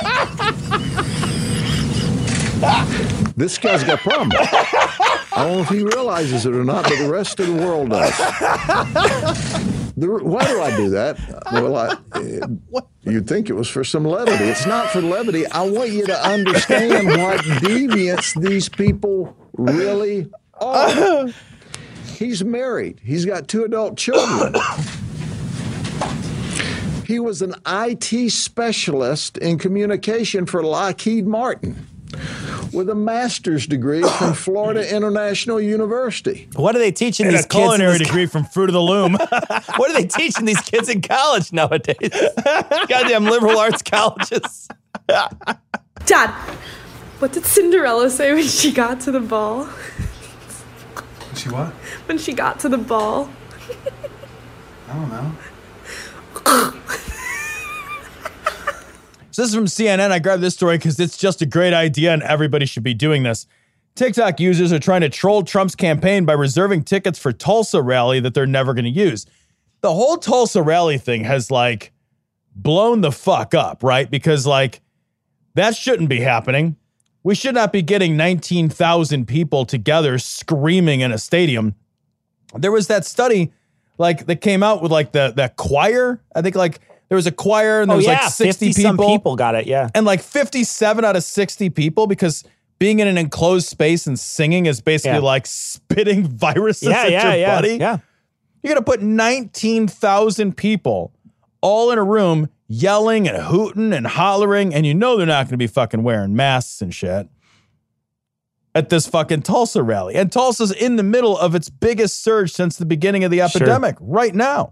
This guy's got a problem. I don't know if he realizes it or not, but the rest of the world does. Why do I do that? Well, you'd think it was for some levity. It's not for levity. I want you to understand what deviants these people really are. He's married. He's got 2 adult children. He was an IT specialist in communication for Lockheed Martin with a master's degree from Florida International University. What are they teaching these kids? A culinary degree from Fruit of the Loom. What are they teaching these kids in college nowadays? Goddamn liberal arts colleges. Dad, what did Cinderella say when she got to the ball? She what? When she got to the ball. I don't know. So this is from CNN. I grabbed this story because it's just a great idea and everybody should be doing this. TikTok users are trying to troll Trump's campaign by reserving tickets for Tulsa rally that they're never going to use. The whole Tulsa rally thing has like blown the fuck up, right? Because like that shouldn't be happening. We should not be getting 19,000 people together screaming in a stadium. There was that study like that came out with like that choir. I think like there was a choir and there was like 60 people. Some people got it, yeah. And like 57 out of 60 people, because being in an enclosed space and singing is basically like spitting viruses at your body. Yeah. You're going to put 19,000 people all in a room yelling and hooting and hollering, and you know they're not going to be fucking wearing masks and shit at this fucking Tulsa rally. And Tulsa's in the middle of its biggest surge since the beginning of the epidemic right now.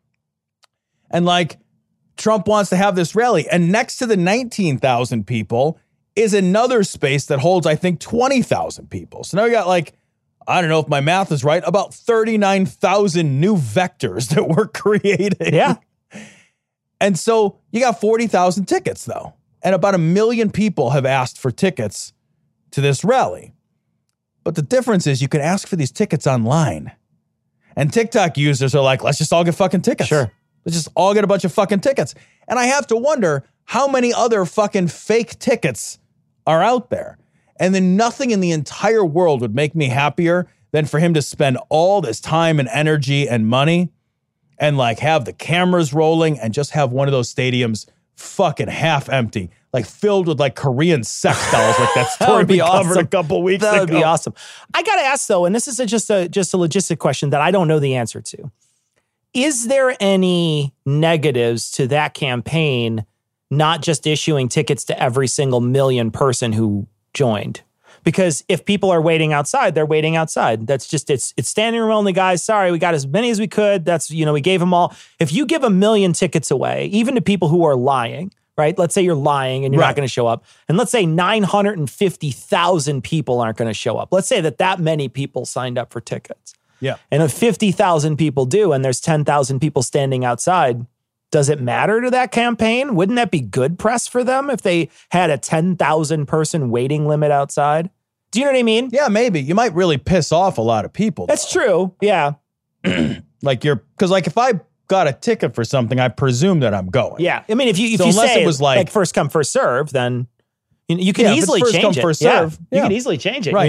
And like Trump wants to have this rally, and next to the 19,000 people is another space that holds, I think, 20,000 people. So now we got like, I don't know if my math is right, about 39,000 new vectors that we're creating. Yeah. And so you got 40,000 tickets, though. And about 1 million people have asked for tickets to this rally. But the difference is you can ask for these tickets online. And TikTok users are like, let's just all get fucking tickets. Sure. Let's just all get a bunch of fucking tickets. And I have to wonder how many other fucking fake tickets are out there. And then nothing in the entire world would make me happier than for him to spend all this time and energy and money and like have the cameras rolling and just have one of those stadiums fucking half empty, like filled with like Korean sex dolls, like that story we covered a couple weeks ago. That would be awesome. I got to ask though, and this is just a logistic question that I don't know the answer to. Is there any negatives to that campaign not just issuing tickets to every single million person who joined? Because if people are waiting outside, they're waiting outside. That's just, it's standing room only, guys. Sorry, we got as many as we could. That's, we gave them all. If you give 1 million tickets away, even to people who are lying, right? Let's say you're lying and you're not going to show up. And let's say 950,000 people aren't going to show up. Let's say that many people signed up for tickets. Yeah. And if 50,000 people do, and there's 10,000 people standing outside, does it matter to that campaign? Wouldn't that be good press for them if they had a 10,000 person waiting limit outside? Do you know what I mean? Yeah, maybe. You might really piss off a lot of people. That's true. Yeah. Because if I got a ticket for something, I presume that I'm going. Yeah. I mean, if you say it was like first come, first serve, then you can easily change it. First come, first serve. You can easily change it, right.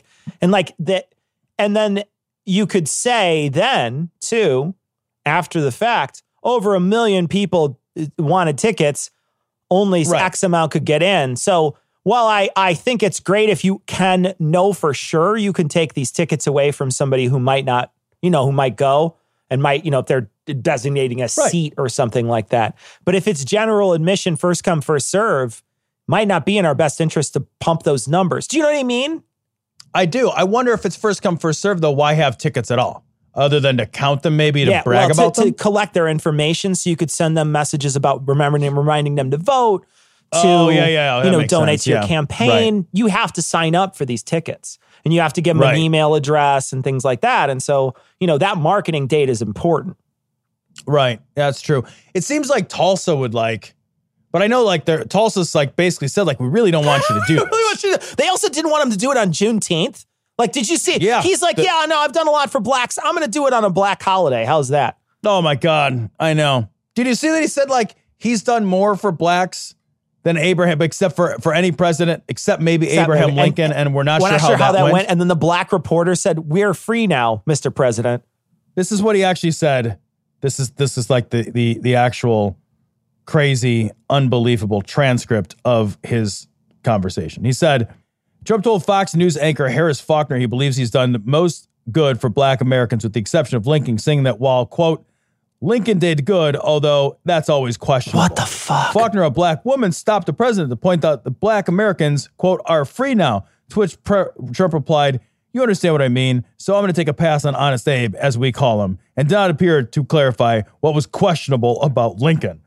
And then you could say then too, after the fact, over 1 million people wanted tickets, only X amount could get in. So while I think it's great if you can know for sure you can take these tickets away from somebody who might not, who might go and might, if they're designating a seat or something like that. But if it's general admission, first come, first serve, might not be in our best interest to pump those numbers. Do you know what I mean? I do. I wonder if it's first come, first serve, though, why have tickets at all? Other than to count them, maybe to brag about them? To collect their information so you could send them messages about reminding them to vote, to donate to your campaign. Right. You have to sign up for these tickets and you have to give them an email address and things like that. And so, that marketing data is important. Right. That's true. It seems like Tulsa would but I know Tulsa's basically said we really don't want you to do this. They also didn't want him to do it on Juneteenth. Did you see? Yeah. He's I've done a lot for blacks. I'm going to do it on a black holiday. How's that? Oh my God. I know. Did you see that he said he's done more for blacks than Abraham, except for any president, except Abraham Lincoln, and we're not sure how that went. And then the black reporter said, "We're free now, Mr. President." This is what he actually said. This is the actual crazy, unbelievable transcript of his conversation. He said, Trump told Fox News anchor Harris Faulkner he believes he's done the most good for black Americans with the exception of Lincoln, saying that while, quote, Lincoln did good, although that's always questionable. What the fuck? Faulkner, a black woman, stopped the president to point out that black Americans, quote, are free now, to which Trump replied, you understand what I mean, so I'm going to take a pass on Honest Abe, as we call him, and did not appear to clarify what was questionable about Lincoln.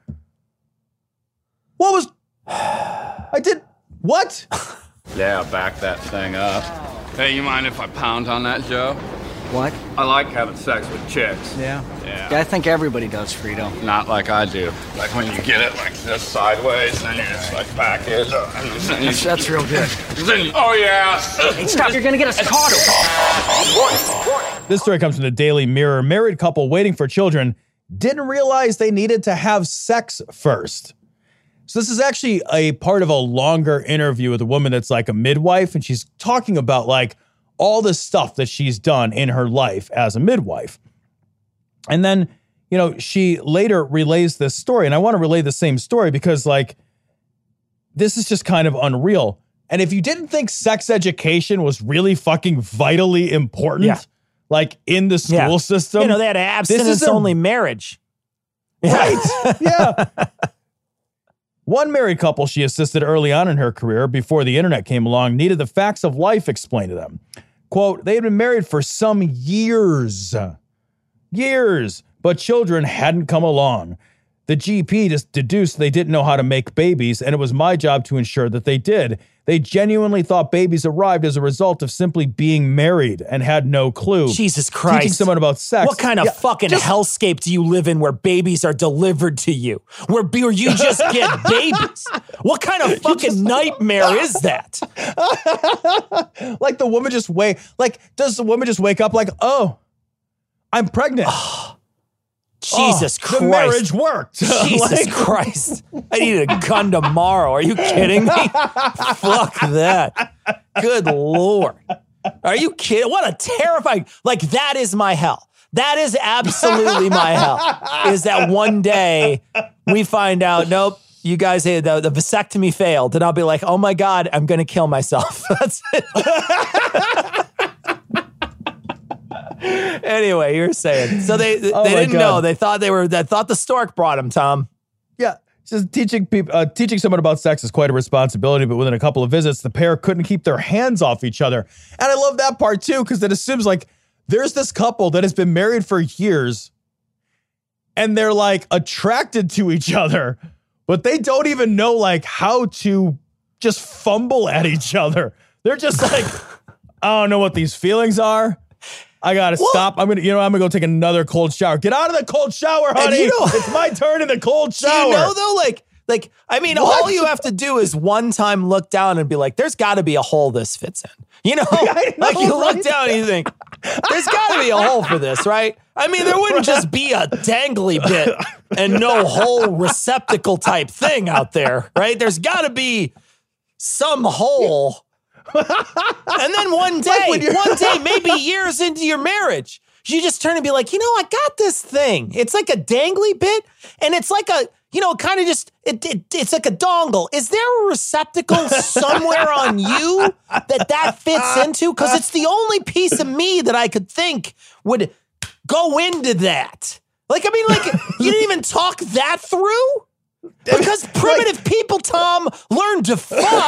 What was... I did... What? Yeah, back that thing up. Hey, you mind if I pound on that, Joe? What? I like having sex with chicks. Yeah? Yeah. Yeah, I think everybody does, Frito. Not like I do. Like when you get it like this sideways, and then you just like back it. That's real good. Oh, yeah. Hey, stop, you're gonna get us caught. This story comes from the Daily Mirror. Married couple waiting for children didn't realize they needed to have sex first. So this is actually a part of a longer interview with a woman that's like a midwife, and she's talking about like all the stuff that she's done in her life as a midwife. And then, you know, she later relays this story, and I want to relay the same story because like this is just kind of unreal. And if you didn't think sex education was really fucking vitally important, like in the school system, you know, they had abstinence-only marriage. Right. Yeah. One married couple she assisted early on in her career before the internet came along needed the facts of life explained to them. Quote, they had been married for some years, but children hadn't come along. The GP just deduced they didn't know how to make babies, and it was my job to ensure that they did. They genuinely thought babies arrived as a result of simply being married and had no clue. Jesus Christ. Teaching someone about sex. What kind of fucking hellscape do you live in where babies are delivered to you? Where you just get babies? What kind of fucking nightmare is that? Like the woman just does the woman just wake up like, oh, I'm pregnant. Jesus Christ. The marriage worked. Jesus Christ. I need a gun tomorrow. Are you kidding me? Fuck that. Good Lord. Are you kidding? What a terrifying, like that is my hell. That is absolutely my hell. Is that one day we find out, nope, you guys, the vasectomy failed. And I'll be like, oh my God, I'm going to kill myself. That's it. Anyway, you're saying. So they didn't know. They thought the stork brought them, Tom. Yeah. Just teaching someone about sex is quite a responsibility, but within a couple of visits, the pair couldn't keep their hands off each other. And I love that part too, because it assumes like there's this couple that has been married for years and they're like attracted to each other, but they don't even know like how to just fumble at each other. They're just like, I don't know what these feelings are. I gotta stop. I'm gonna go take another cold shower. Get out of the cold shower, honey. It's my turn in the cold shower. Do you know though, like I mean, all you have to do is one time look down and be like, "There's got to be a hole this fits in." You know, like you look down and you think, "There's got to be a hole for this, right?" I mean, there wouldn't just be a dangly bit and no whole receptacle type thing out there, right? There's got to be some hole. And then one day, maybe years into your marriage, you just turn and be like, I got this thing. It's like a dangly bit, and it's like a, kind of just, it's like a dongle. Is there a receptacle somewhere on you that fits into? Because it's the only piece of me that I could think would go into that. Like, I mean, like, you didn't even talk that through? Because primitive people, Tom, learned to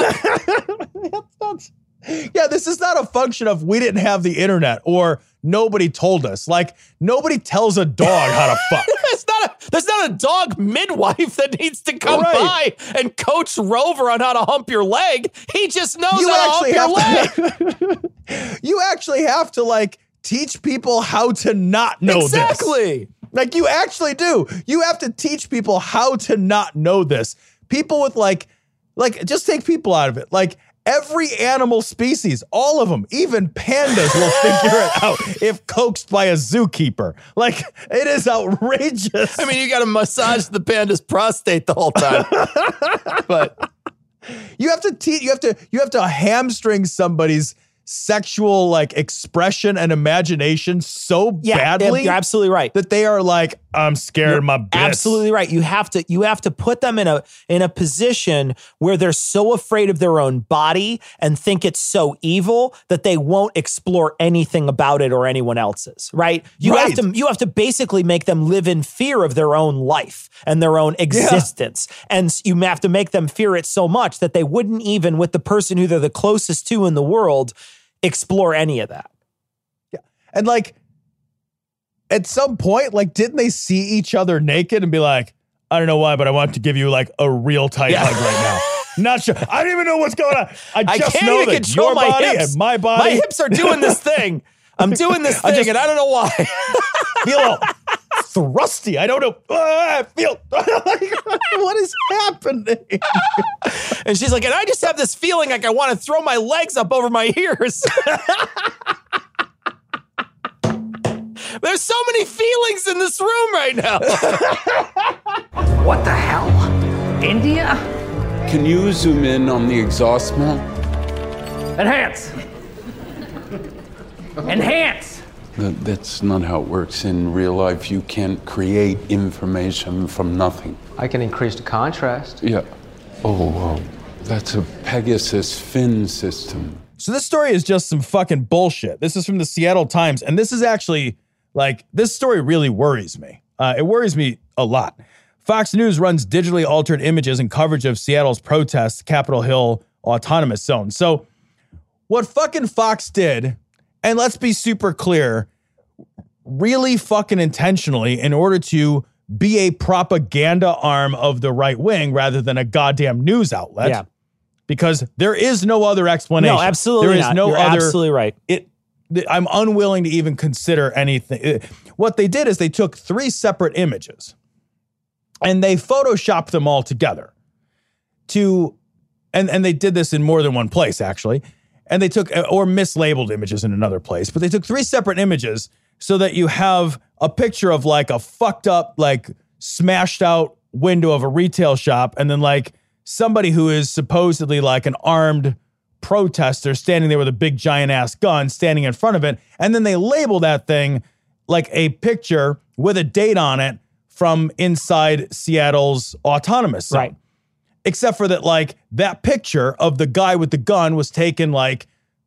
fuck. Yeah, this is not a function of we didn't have the internet or nobody told us. Like, nobody tells a dog how to fuck. There's not a dog midwife that needs to come by and coach Rover on how to hump your leg. He just knows how to hump your leg. You actually have to, like, teach people how to not know this. Exactly. Like, you actually do. You have to teach people how to not know this. People with, like, just take people out of it. Like, every animal species, all of them, even pandas will figure it out if coaxed by a zookeeper. Like, it is outrageous. I mean, you got to massage the panda's prostate the whole time. But you have to hamstring somebody's sexual like expression and imagination so badly. You're absolutely right. That they are like, I'm scared of my bits. Absolutely right. You have to put them in a position where they're so afraid of their own body and think it's so evil that they won't explore anything about it or anyone else's, right? You have to basically make them live in fear of their own life and their own existence. Yeah. And you have to make them fear it so much that they wouldn't even, with the person who they're the closest to in the world, explore any of that. Yeah. And like, at some point, like, didn't they see each other naked and be like, I don't know why, but I want to give you like a real tight hug right now. Not sure. I don't even know what's going on. I just know that your body and my body. My hips are doing this thing. I'm doing this thing and I don't know why. Feel all thrusty. I don't know. I feel what is happening? And she's like, and I just have this feeling like I want to throw my legs up over my ears. There's so many feelings in this room right now. What the hell? India? Can you zoom in on the exhaust smell? Enhance. Enhance. That's not how it works in real life. You can't create information from nothing. I can increase the contrast. Yeah. Oh, that's a Pegasus fin system. So this story is just some fucking bullshit. This is from the Seattle Times, and this is actually, like, this story really worries me. It worries me a lot. Fox News runs digitally altered images and coverage of Seattle's protests, Capitol Hill Autonomous Zone. So what fucking Fox did, and let's be super clear, really fucking intentionally in order to be a propaganda arm of the right wing rather than a goddamn news outlet. Yeah. Because there is no other explanation. No, absolutely there is not. no You're other, absolutely right. I'm unwilling to even consider anything. What they did is they took 3 separate images and they photoshopped them all together and they did this in more than one place, actually. And they took, or mislabeled images in another place, but they took 3 separate images so that you have a picture of like a fucked up, like smashed out window of a retail shop. And then like somebody who is supposedly like an armed protester standing there with a big giant ass gun standing in front of it. And then they label that thing like a picture with a date on it from inside Seattle's autonomous zone. Right. Except for that, like, that picture of the guy with the gun was taken, like,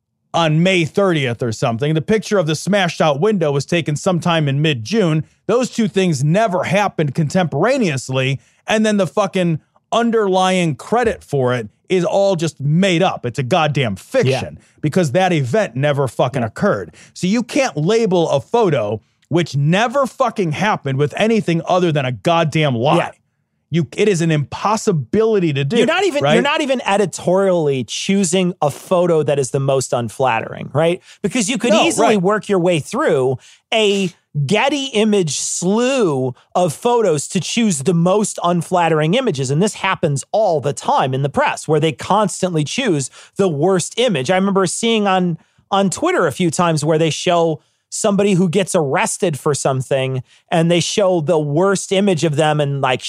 on May 30th or something. The picture of the smashed out window was taken sometime in mid-June. Those 2 things never happened contemporaneously. And then the fucking underlying credit for it is all just made up. It's a goddamn fiction because that event never fucking occurred. So you can't label a photo which never fucking happened with anything other than a goddamn lie. Yeah. It is an impossibility to do. You're not even editorially choosing a photo that is the most unflattering, right? Because you could easily work your way through a Getty image slew of photos to choose the most unflattering images. And this happens all the time in the press where they constantly choose the worst image. I remember seeing on Twitter a few times where they show somebody who gets arrested for something and they show the worst image of them and like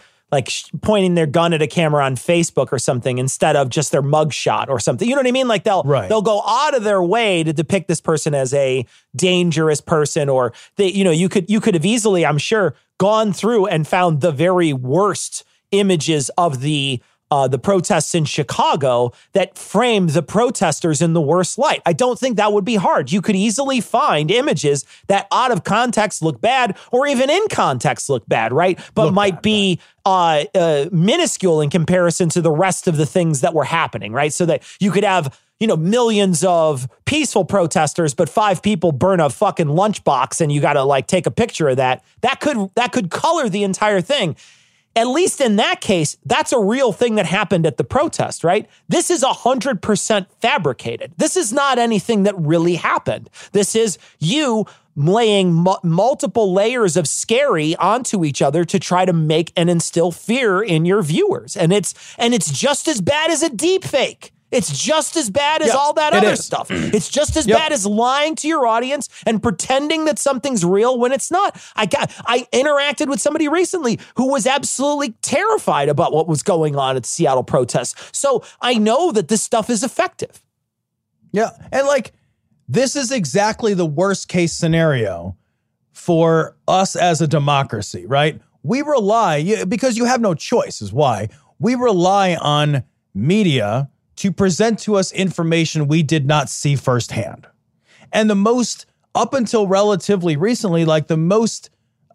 pointing their gun at a camera on Facebook or something instead of just their mugshot or something. You know what I mean? Like they'll go out of their way to depict this person as a dangerous person, or you could have easily, I'm sure, gone through and found the very worst images of the protests in Chicago that framed the protesters in the worst light. I don't think that would be hard. You could easily find images that out of context look bad or even in context look bad, right? But might be minuscule in comparison to the rest of the things that were happening, right? So that you could have, millions of peaceful protesters, but 5 people burn a fucking lunchbox and you got to like take a picture of that. That could color the entire thing. At least in that case, that's a real thing that happened at the protest, right? This is 100% fabricated. This is not anything that really happened. This is you laying multiple layers of scary onto each other to try to make and instill fear in your viewers. And it's just as bad as a deep fake. It's just as bad as all that other stuff. It's just as bad as lying to your audience and pretending that something's real when it's not. I interacted with somebody recently who was absolutely terrified about what was going on at the Seattle protests. So I know that this stuff is effective. Yeah. And like, this is exactly the worst case scenario for us as a democracy, right? We rely, because you have no choice is why, we rely on media to present to us information we did not see firsthand. And the most, up until relatively recently, like the most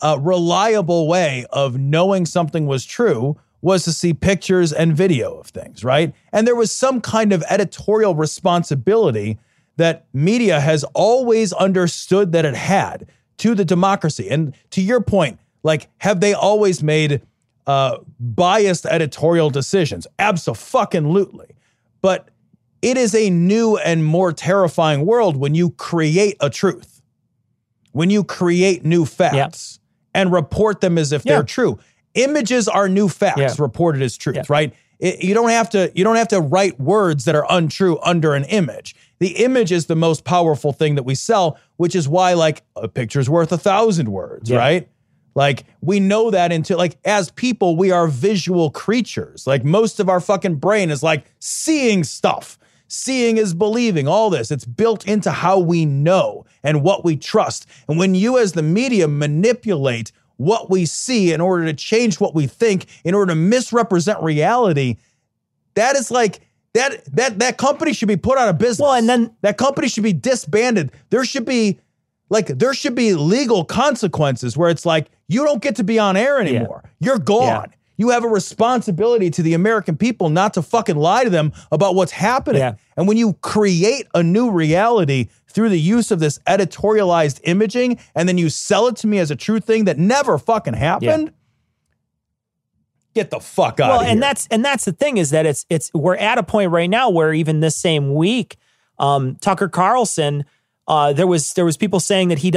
reliable way of knowing something was true was to see pictures and video of things, right? And there was some kind of editorial responsibility that media has always understood that it had to the democracy. And to your point, like, have they always made biased editorial decisions? Abso-fucking-lutely. But it is a new and more terrifying world when you create a truth, when you create new facts and report them as if they're true. Images are new facts reported as truth, right? You don't have to write words that are untrue under an image. The image is the most powerful thing that we sell, which is why like a picture's worth 1,000 words, right? Like we know that as people, we are visual creatures. Like most of our fucking brain is like seeing stuff. Seeing is believing, all this. It's built into how we know and what we trust. And when you as the media manipulate what we see in order to change what we think, in order to misrepresent reality, that is like, that company should be put out of business. Well, and then that company should be disbanded. There should be legal consequences where it's like, you don't get to be on air anymore. You're gone. You have a responsibility to the American people not to fucking lie to them about what's happening. And when you create a new reality through the use of this editorialized imaging, and then you sell it to me as a true thing that never fucking happened, get the fuck out of here. And that's the thing is that we're at a point right now where even this same week, Tucker Carlson, there was people saying that he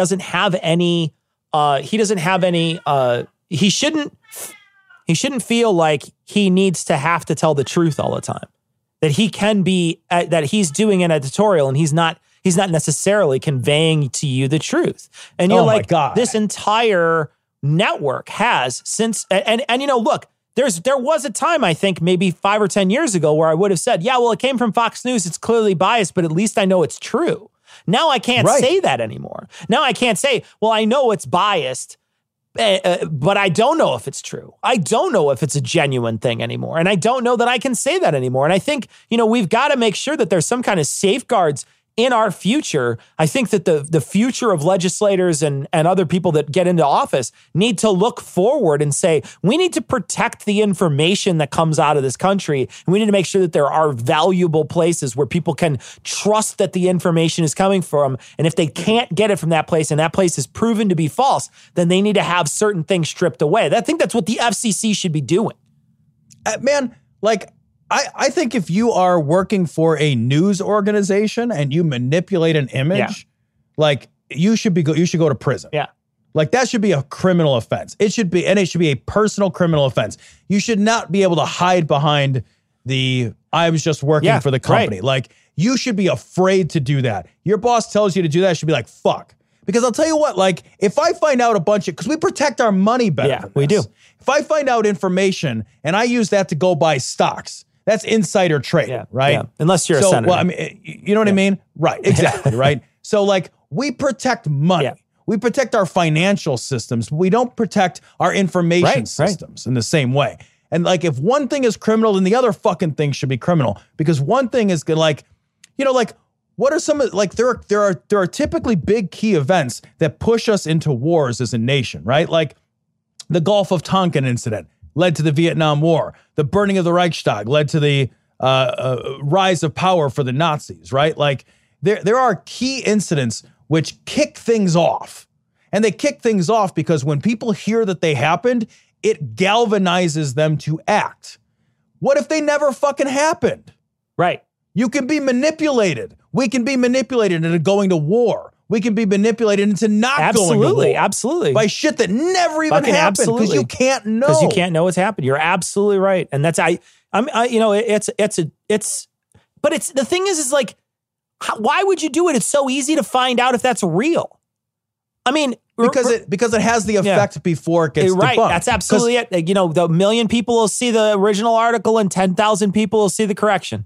shouldn't feel like he needs to have to tell the truth all the time. That he can be, that he's doing an editorial and he's not necessarily conveying to you the truth. And you're like, this entire network has since, and you know, look, there was a time, I think maybe 5 or 10 years ago where I would have said, yeah, well, it came from Fox News. It's clearly biased, but at least I know it's true. Now I can't say that anymore. Now I can't say, well, I know it's biased, but I don't know if it's true. I don't know if it's a genuine thing anymore. And I don't know that I can say that anymore. And I think, you know, we've got to make sure that there's some kind of safeguards in our future. I think that the future of legislators and other people that get into office need to look forward and say, we need to protect the information that comes out of this country. And we need to make sure that there are valuable places where people can trust that the information is coming from. And if they can't get it from that place and that place is proven to be false, then they need to have certain things stripped away. I think that's what the FCC should be doing. Man, like, I think if you are working for a news organization and you manipulate an image, like you should go to prison. Yeah. Like that should be a criminal offense. It should be a personal criminal offense. You should not be able to hide behind I was just working for the company. Right. Like you should be afraid to do that. Your boss tells you to do that, should be like, fuck. Because I'll tell you what, like if I find out because we protect our money better than this. We do. If I find out information and I use that to go buy stocks, that's insider trading, right? Yeah. Unless you're a senator. Well, I mean, you know what I mean? Right, exactly, right? So like we protect money. Yeah. We protect our financial systems, but we don't protect our information systems in the same way. And like if one thing is criminal, then the other fucking thing should be criminal. Because one thing is like, you know, like what are some of like there are typically big key events that push us into wars as a nation, right? Like the Gulf of Tonkin incident led to the Vietnam War. The burning of the Reichstag led to the rise of power for the Nazis, right? Like there are key incidents which kick things off. And they kick things off because when people hear that they happened, it galvanizes them to act. What if they never fucking happened? Right. You can be manipulated. We can be manipulated into going to war. We can be manipulated into not going to war. Absolutely. By shit that never even happened because you can't know. Because you can't know what's happened. You're absolutely right. And that's, you know, but it's, the thing is like, why would you do it? It's so easy to find out if that's real. I mean, because it has the effect before it gets right. debunked. That's absolutely it. You know, the 1 million people will see the original article and 10,000 people will see the correction.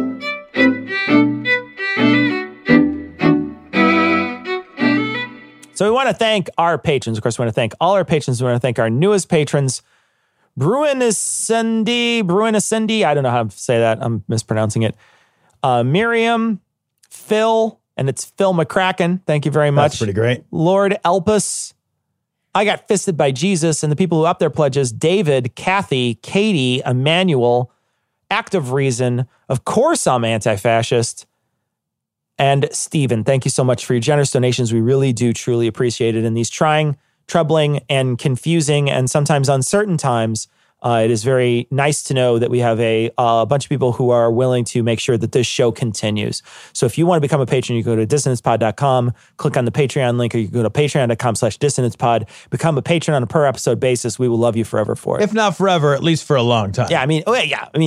So we want to thank our patrons. Of course, we want to thank all our patrons. We want to thank our newest patrons, Bruin Ascendi. I don't know how to say that. I'm mispronouncing it. Miriam, Phil, and it's Phil McCracken. Thank you very much. That's pretty great. Lord Elpis. I got fisted by Jesus, and the people who up their pledges, David, Kathy, Katie, Emmanuel, Act of Reason. Of course, I'm anti-fascist. And Stephen, thank you so much for your generous donations. We really do truly appreciate it in these trying, troubling, and confusing, and sometimes uncertain times. It is very nice to know that we have a bunch of people who are willing to make sure that this show continues. So if you want to become a patron, you go to dissonancepod.com, click on the Patreon link, or you can go to patreon.com/dissonancepod, become a patron on a per episode basis. We will love you forever for it. If not forever, at least for a long time. Yeah, I mean,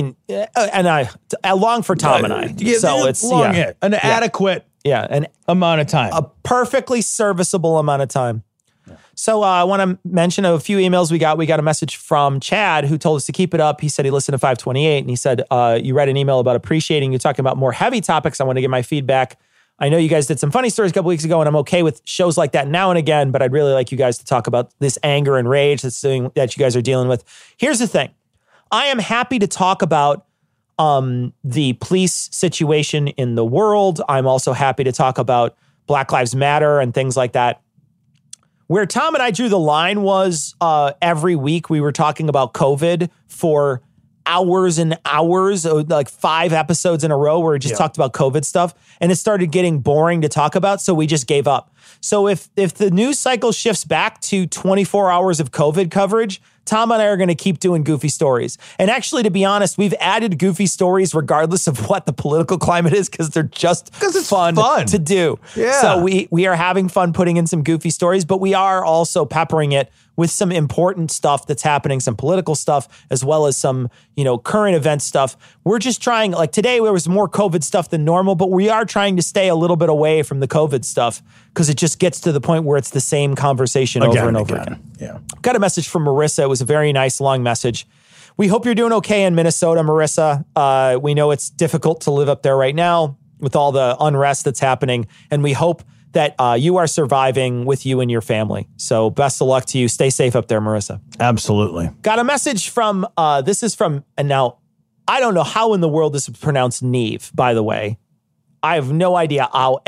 long for Tom and I. So it's long, an adequate an amount of time. A perfectly serviceable amount of time. So I want to mention a few emails we got. We got a message from Chad who told us to keep it up. He said he listened to 528 and he said, you read an email about appreciating you talking about more heavy topics. I want to get my feedback. I know you guys did some funny stories a couple weeks ago and I'm okay with shows like that now and again, but I'd really like you guys to talk about this anger and rage that you guys are dealing with. Here's the thing. I am happy to talk about the police situation in the world. I'm also happy to talk about Black Lives Matter and things like that. Where Tom and I drew the line was every week we were talking about COVID for hours and hours, like 5 episodes in a row where we just talked about COVID stuff. And it started getting boring to talk about, so we just gave up. So if the news cycle shifts back to 24 hours of COVID coverage, Tom and I are going to keep doing goofy stories. And actually, to be honest, we've added goofy stories regardless of what the political climate is because they're just fun to do. Yeah. So we are having fun putting in some goofy stories, but we are also peppering it with some important stuff that's happening, some political stuff, as well as some, current event stuff. We're just trying, like today there was more COVID stuff than normal, but we are trying to stay a little bit away from the COVID stuff because it just gets to the point where it's the same conversation over and over again. Yeah. Got a message from Marissa. It was a very nice long message. We hope you're doing okay in Minnesota, Marissa. We know it's difficult to live up there right now with all the unrest that's happening, and we hope that you are surviving with you and your family. So best of luck to you. Stay safe up there, Marissa. Absolutely. Got a message from, and now I don't know how in the world this is pronounced Neve, by the way. I have no idea how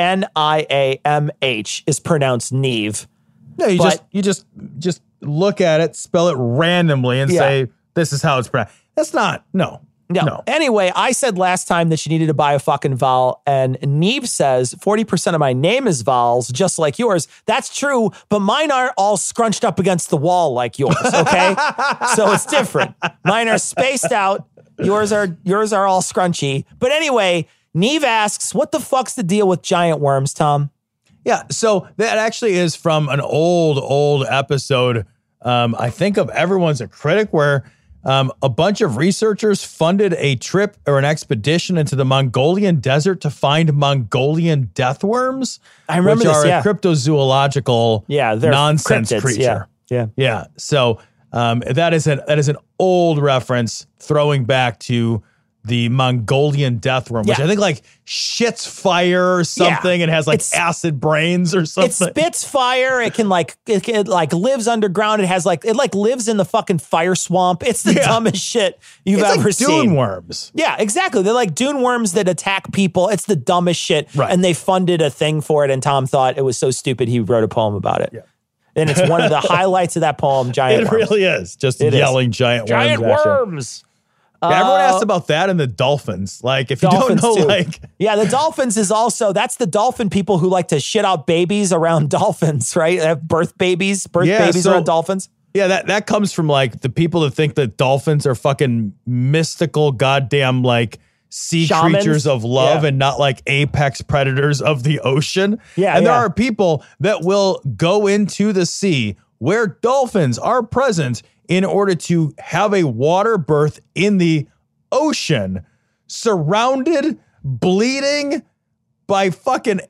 Niamh is pronounced Neve. No, you just look at it, spell it randomly and say, this is how it's pronounced. That's not, no. Anyway, I said last time that she needed to buy a fucking vowel, and Neve says 40% of my name is vowels, just like yours. That's true, but mine aren't all scrunched up against the wall like yours, okay? So it's different. Mine are spaced out. Yours are all scrunchy. But anyway, Neve asks, what the fuck's the deal with giant worms, Tom? Yeah, so that actually is from an old episode, I think of Everyone's a Critic, where a bunch of researchers funded a trip or an expedition into the Mongolian desert to find Mongolian death worms. I remember which this, are a cryptozoological nonsense cryptids, creature. Yeah. So that is an old reference throwing back to the Mongolian death worm, which I think like shits fire or something and has like acid brains or something. It spits fire. It can lives underground. It lives in the fucking fire swamp. It's the dumbest shit you've ever seen. Dune worms. Yeah, exactly. They're like dune worms that attack people. It's the dumbest shit. Right. And they funded a thing for it. And Tom thought it was so stupid he wrote a poem about it. Yeah. And it's one of the highlights of that poem, giant worms. It really is. Just yelling giant worms. Giant worms. Everyone asked about that and the dolphins. Like, if you don't know, the dolphins is also, that's the dolphin people who like to shit out babies around dolphins, right? They have birth babies around dolphins. Yeah, that comes from like the people that think that dolphins are fucking mystical, goddamn like sea Shamans? Creatures of love and not like apex predators of the ocean. Yeah, and there are people that will go into the sea where dolphins are present in order to have a water birth in the ocean, surrounded, bleeding by fucking,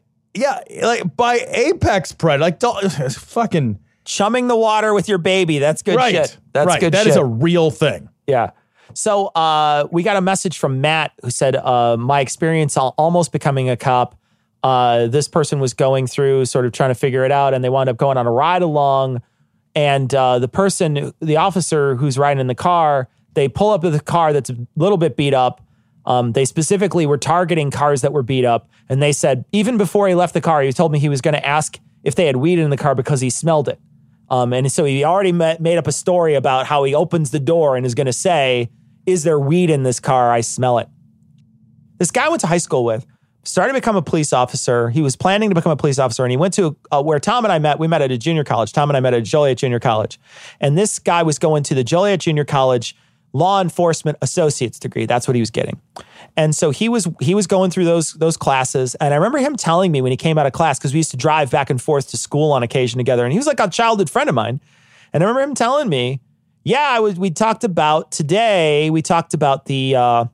by apex predator. Like, fucking. Chumming the water with your baby. That's good shit. That's good shit. That is a real thing. Yeah. So we got a message from Matt who said, my experience almost becoming a cop. This person was going through sort of trying to figure it out, and they wound up going on a ride along. And the officer who's riding in the car, they pull up to the car that's a little bit beat up. They specifically were targeting cars that were beat up. And they said, even before he left the car, he told me he was going to ask if they had weed in the car because he smelled it. And so he already made up a story about how he opens the door and is going to say, is there weed in this car? I smell it. This guy I went to high school with started to become a police officer. He was planning to become a police officer, and he went to where Tom and I met. We met at a junior college. Tom and I met at Joliet Junior College. And this guy was going to the Joliet Junior College law enforcement associate's degree. That's what he was getting. And so he was going through those classes. And I remember him telling me when he came out of class, because we used to drive back and forth to school on occasion together. And he was like a childhood friend of mine. And I remember him telling me, we talked about the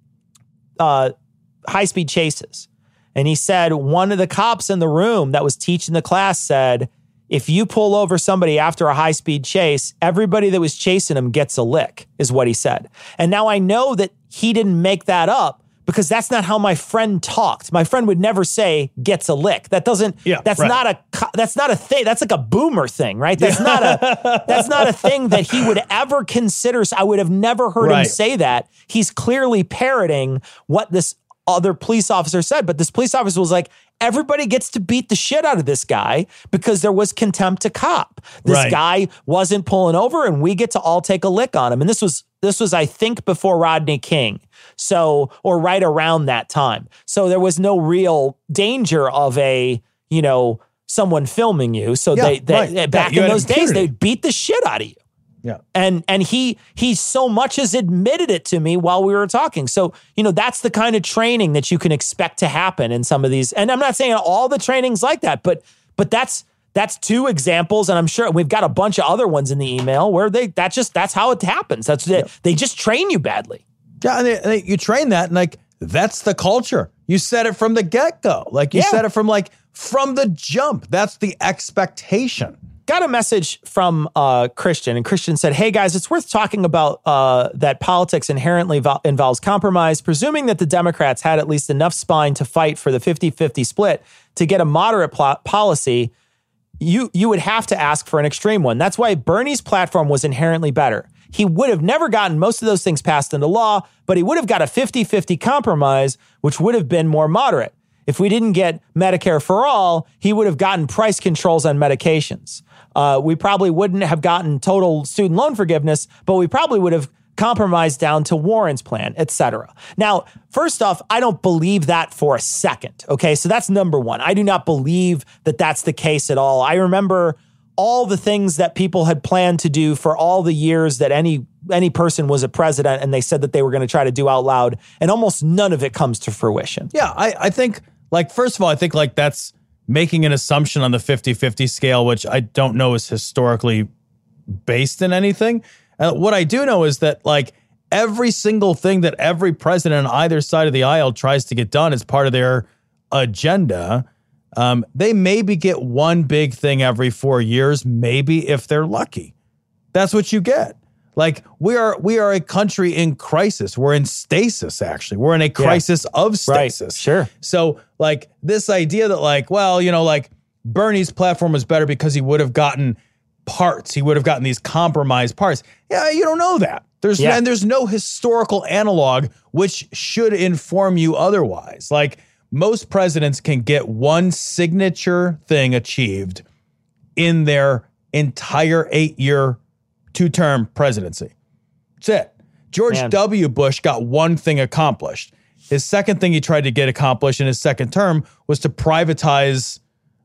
high-speed chases. And he said one of the cops in the room that was teaching the class said, if you pull over somebody after a high-speed chase, everybody that was chasing him gets a lick, is what he said. And now I know that he didn't make that up, because that's not how my friend talked. My friend would never say gets a lick. That's not a thing. That's like a boomer thing, right? That's not a thing that he would ever consider. I would have never heard him say that. He's clearly parroting what this other police officer said, but this police officer was like, everybody gets to beat the shit out of this guy because there was contempt to cop. This guy wasn't pulling over, and we get to all take a lick on him. And this was, I think, before Rodney King. So, or right around that time. So there was no real danger of someone filming you. So they back in those days, they'd beat the shit out of you. Yeah. And he so much as admitted it to me while we were talking. So, that's the kind of training that you can expect to happen in some of these. And I'm not saying all the training's like that, but that's two examples. And I'm sure we've got a bunch of other ones in the email where that's how it happens. They just train you badly. Yeah. And you train that, and that's the culture. You said it from the get-go. You said it from the jump. That's the expectation. Got a message from Christian, and Christian said, hey guys, it's worth talking about that politics inherently involves compromise. Presuming that the Democrats had at least enough spine to fight for the 50-50 split to get a moderate policy, you would have to ask for an extreme one. That's why Bernie's platform was inherently better. He would have never gotten most of those things passed into law, but he would have got a 50-50 compromise, which would have been more moderate. If we didn't get Medicare for all, he would have gotten price controls on medications. We probably wouldn't have gotten total student loan forgiveness, but we probably would have compromised down to Warren's plan, et cetera. Now, first off, I don't believe that for a second. Okay, so that's number one. I do not believe that that's the case at all. I remember all the things that people had planned to do for all the years that any person was a president, and they said that they were going to try to do out loud, and almost none of it comes to fruition. Yeah, I think, first of all, I think that's making an assumption on the 50-50 scale, which I don't know is historically based in anything. What I do know is that every single thing that every president on either side of the aisle tries to get done as part of their agenda, they maybe get one big thing every 4 years, maybe if they're lucky. That's what you get. We are a country in crisis. We're in stasis, actually. We're in a crisis of stasis. Right. Sure. So this idea that Bernie's platform was better because he would have gotten parts. He would have gotten these compromised parts. Yeah, you don't know that. And there's no historical analog which should inform you otherwise. Most presidents can get one signature thing achieved in their entire 8-year two-term presidency. That's it. George W. Bush got one thing accomplished. His second thing he tried to get accomplished in his second term was to privatize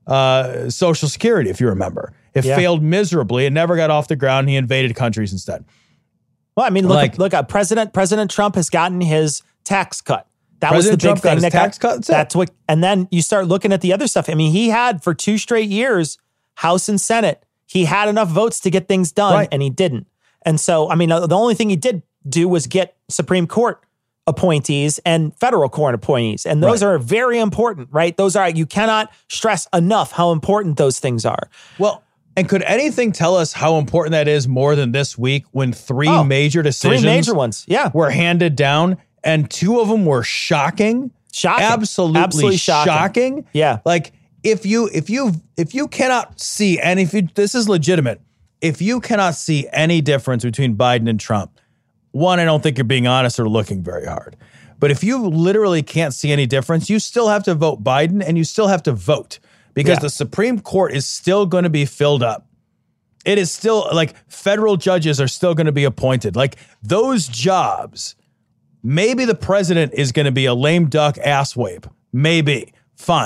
Social Security, if you remember. It failed miserably. It never got off the ground. He invaded countries instead. Well, I mean, look at President Trump has gotten his tax cut. That was the big thing. That's what, and then you start looking at the other stuff. I mean, he had for 2 straight years, House and Senate, he had enough votes to get things done, and he didn't. And so, I mean, the only thing he did do was get Supreme Court appointees and federal court appointees. And those are very important, right? You cannot stress enough how important those things are. Well, and could anything tell us how important that is more than this week when 3 major decisions 3 major ones, were handed down, and 2 of them were shocking? Absolutely shocking. Yeah. If you cannot see, and this is legitimate, if you cannot see any difference between Biden and Trump, one, I don't think you're being honest or looking very hard. But if you literally can't see any difference, you still have to vote Biden, and you still have to vote because the Supreme Court is still going to be filled up. It is still federal judges are still going to be appointed. Those jobs, maybe the president is going to be a lame duck asswipe. Maybe. Fine.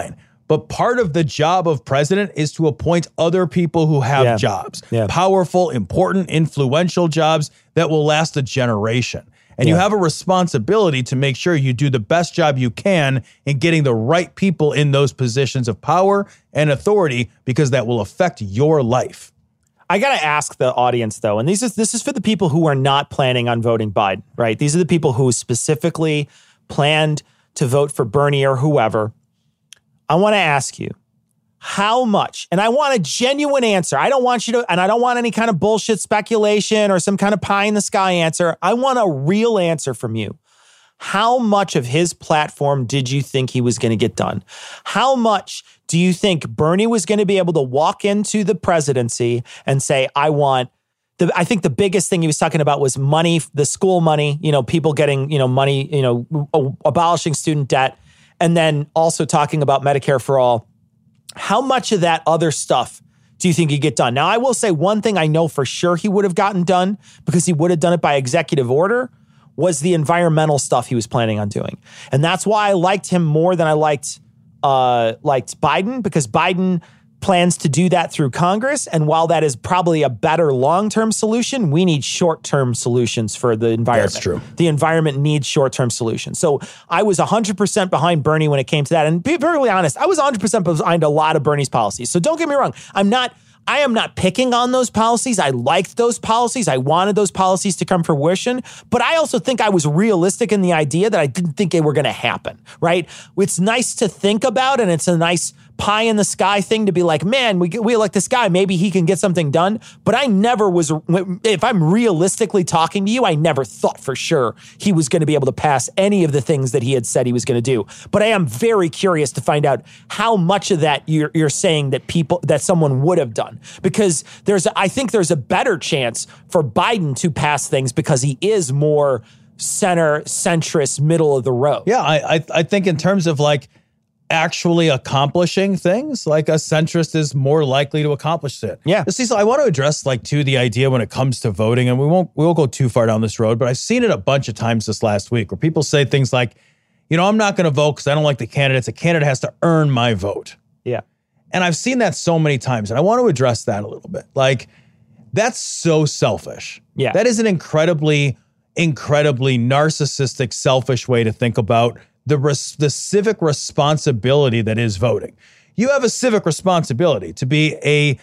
But part of the job of president is to appoint other people who have jobs, powerful, important, influential jobs that will last a generation. And you have a responsibility to make sure you do the best job you can in getting the right people in those positions of power and authority, because that will affect your life. I got to ask the audience, though, and this is for the people who are not planning on voting Biden, right? These are the people who specifically planned to vote for Bernie or whoever. I want to ask you, how much, and I want a genuine answer. I don't want you to, and I don't want any kind of bullshit speculation or some kind of pie in the sky answer. I want a real answer from you. How much of his platform did you think he was going to get done? How much do you think Bernie was going to be able to walk into the presidency and say, I think the biggest thing he was talking about was money, the school money, people getting, money, abolishing student debt, and then also talking about Medicare for all. How much of that other stuff do you think he'd get done? Now, I will say one thing I know for sure he would have gotten done, because he would have done it by executive order, was the environmental stuff he was planning on doing. And that's why I liked him more than I liked Biden, because Biden plans to do that through Congress. And while that is probably a better long-term solution, we need short-term solutions for the environment. That's true. The environment needs short-term solutions. So I was 100% behind Bernie when it came to that. And to be perfectly honest, I was 100% behind a lot of Bernie's policies. So don't get me wrong. I am not picking on those policies. I liked those policies. I wanted those policies to come to fruition. But I also think I was realistic in the idea that I didn't think they were going to happen, right? It's nice to think about, and it's a nice pie in the sky thing to be like, man, we elect this guy, maybe he can get something done. But I never was, if I'm realistically talking to you, I never thought for sure he was going to be able to pass any of the things that he had said he was going to do. But I am very curious to find out how much of that you're saying that someone would have done. Because I think there's a better chance for Biden to pass things because he is more centrist, middle of the road. Yeah, I think in terms of like actually accomplishing things, like a centrist is more likely to accomplish it. Yeah. Cecil, I want to address the idea when it comes to voting, and we won't go too far down this road, but I've seen it a bunch of times this last week where people say things like, I'm not going to vote because I don't like the candidates. A candidate has to earn my vote. Yeah. And I've seen that so many times, and I want to address that a little bit. Like, that's so selfish. Yeah. That is an incredibly, incredibly narcissistic, selfish way to think about the civic responsibility that is voting. You have a civic responsibility to be a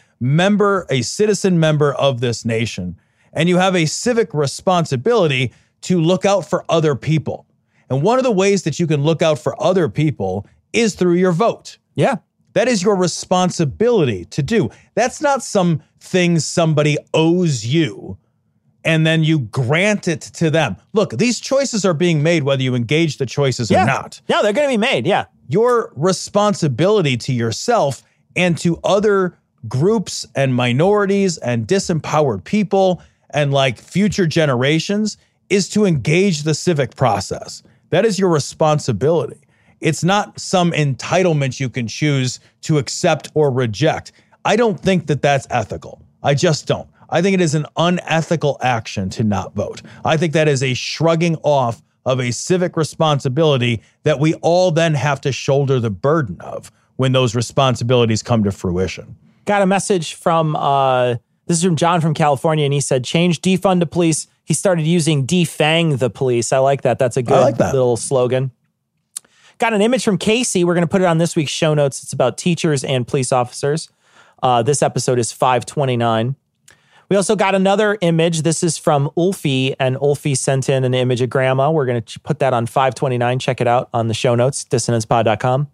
citizen member of this nation, and you have a civic responsibility to look out for other people. And one of the ways that you can look out for other people is through your vote. Yeah. That is your responsibility to do. That's not something somebody owes you and then you grant it to them. Look, these choices are being made whether you engage the choices or not. Yeah, they're going to be made, yeah. Your responsibility to yourself and to other groups and minorities and disempowered people and like future generations is to engage the civic process. That is your responsibility. It's not some entitlement you can choose to accept or reject. I don't think that that's ethical. I just don't. I think it is an unethical action to not vote. I think that is a shrugging off of a civic responsibility that we all then have to shoulder the burden of when those responsibilities come to fruition. Got a message from, this is from John from California, and he said, change defund the police. He started using defang the police. I like that. That's a good little slogan. Got an image from Casey. We're going to put it on this week's show notes. It's about teachers and police officers. This episode is 529. We also got another image. This is from Ulfi, and Ulfi sent in an image of grandma. We're going to put that on 529. Check it out on the show notes, dissonancepod.com.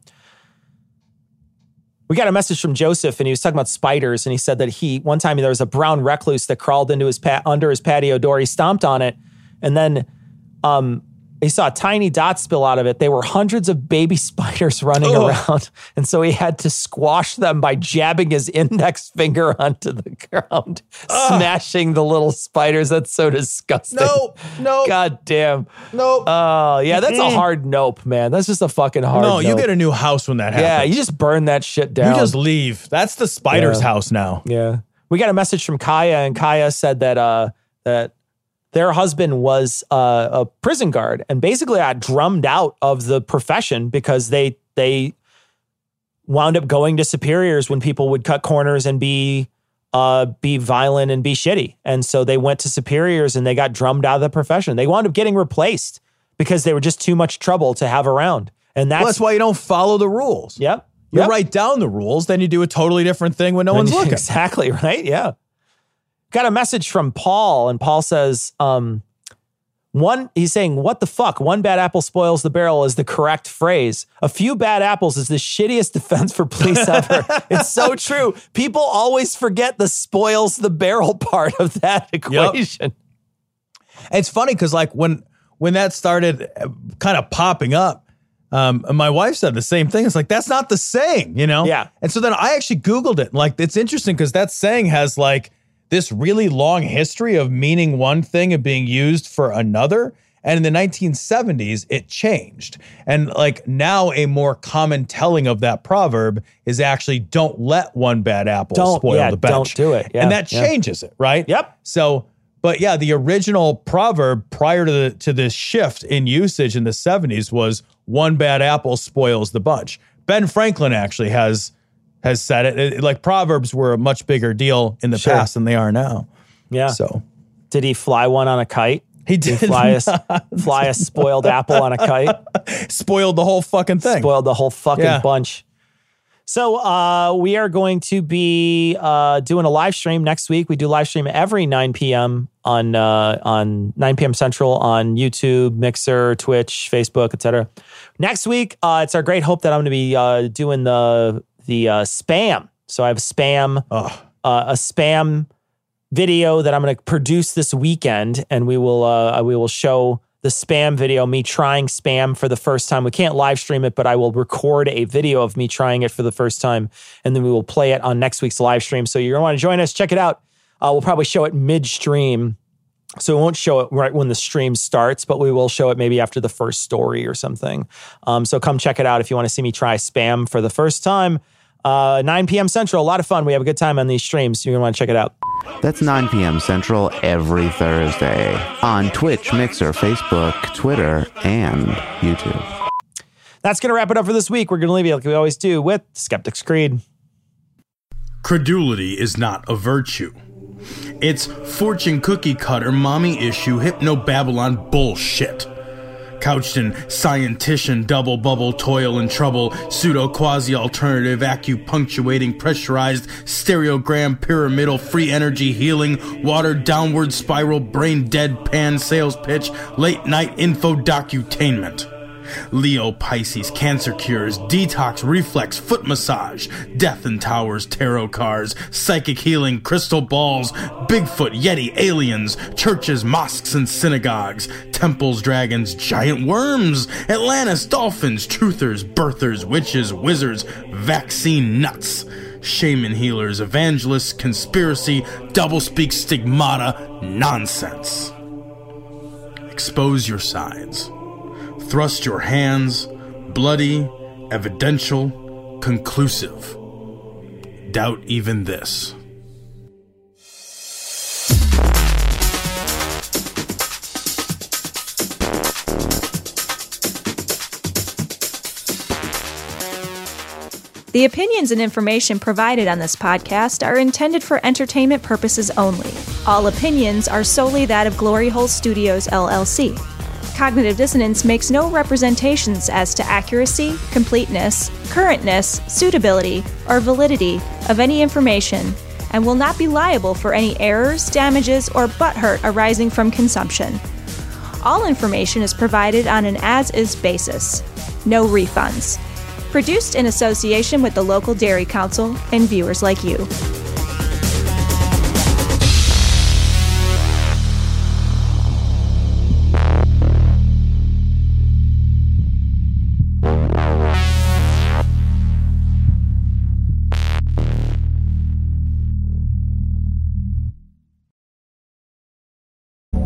We got a message from Joseph, and he was talking about spiders, and he said that one time there was a brown recluse that crawled into under his patio door. He stomped on it, and then he saw a tiny dot spill out of it. They were hundreds of baby spiders running around. And so he had to squash them by jabbing his index finger onto the ground, smashing the little spiders. That's so disgusting. No. God damn. Nope. Oh, yeah, that's a hard nope, man. That's just a fucking hard nope. No, you get a new house when that happens. Yeah, you just burn that shit down. You just leave. That's the spider's house now. Yeah. We got a message from Kaya, and Kaya said that their husband was a prison guard and basically got drummed out of the profession because they wound up going to superiors when people would cut corners and be violent and be shitty. And so they went to superiors and they got drummed out of the profession. They wound up getting replaced because they were just too much trouble to have around. And that's why you don't follow the rules. Yep. You write down the rules, then you do a totally different thing when no one's looking. Exactly, right? Yeah. Got a message from Paul, and Paul says, he's saying, what the fuck? One bad apple spoils the barrel is the correct phrase. A few bad apples is the shittiest defense for police ever. It's so true. People always forget the spoils the barrel part of that equation. Yep. It's funny because like when that started kind of popping up, my wife said the same thing. It's like, that's not the saying, you know? Yeah. And so then I actually Googled it. Like, it's interesting because that saying has like this really long history of meaning one thing and being used for another. And in the 1970s, it changed. And like now a more common telling of that proverb is actually don't let one bad apple spoil the batch. Don't do it. Yeah, and that changes it, right? Yep. So, but yeah, the original proverb prior to this shift in usage in the 70s was one bad apple spoils the bunch. Ben Franklin actually has said it. Like proverbs were a much bigger deal in the past than they are now. Yeah. So did he fly one on a kite? He did fly a spoiled apple on a kite. Spoiled the whole fucking thing. Spoiled the whole fucking bunch. So we are going to be doing a live stream next week. We do live stream every 9 p.m. on 9 p.m. Central on YouTube, Mixer, Twitch, Facebook, etc. Next week, it's our great hope that I'm going to be doing the spam. So I have a spam video that I'm going to produce this weekend, and we will show the spam video, me trying spam for the first time. We can't live stream it, but I will record a video of me trying it for the first time, and then we will play it on next week's live stream. So you're going to want to join us. Check it out. We'll probably show it midstream. So we won't show it right when the stream starts, but we will show it maybe after the first story or something. So come check it out if you want to see me try spam for the first time. 9 p.m. Central, a lot of fun. We have a good time on these streams. You're going to want to check it out. That's 9 p.m. Central every Thursday on Twitch, Mixer, Facebook, Twitter, and YouTube. That's going to wrap it up for this week. We're going to leave you like we always do with Skeptic's Creed. Credulity is not a virtue. It's fortune cookie cutter, mommy issue, hypno-Babylon bullshit. Couched in scientician, double bubble, toil and trouble, pseudo quasi alternative, acupunctuating, pressurized, stereogram, pyramidal, free energy healing, watered downward spiral, brain deadpan sales pitch, late night info docutainment. Leo, Pisces, cancer cures, detox, reflex, foot massage, death and towers, tarot cards, psychic healing, crystal balls, Bigfoot, Yeti, aliens, churches, mosques and synagogues, temples, dragons, giant worms, Atlantis, dolphins, truthers, birthers, witches, wizards, vaccine nuts, shaman healers, evangelists, conspiracy, doublespeak, stigmata, nonsense. Expose your sides. Thrust your hands, bloody, evidential, conclusive. Doubt even this. The opinions and information provided on this podcast are intended for entertainment purposes only. All opinions are solely that of Glory Hole Studios, LLC. Cognitive Dissonance makes no representations as to accuracy, completeness, currentness, suitability, or validity of any information, and will not be liable for any errors, damages, or butthurt arising from consumption. All information is provided on an as-is basis. No refunds. Produced in association with the local Dairy Council and viewers like you.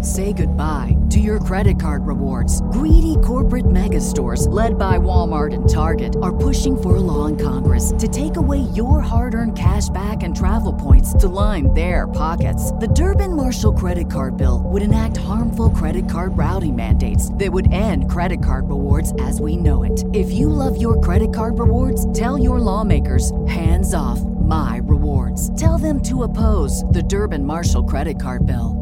Say goodbye to your credit card rewards. Greedy corporate mega stores, led by Walmart and Target, are pushing for a law in Congress to take away your hard-earned cash back and travel points to line their pockets. The Durbin-Marshall credit card bill would enact harmful credit card routing mandates that would end credit card rewards as we know it. If you love your credit card rewards, tell your lawmakers, hands off my rewards. Tell them to oppose the Durbin-Marshall credit card bill.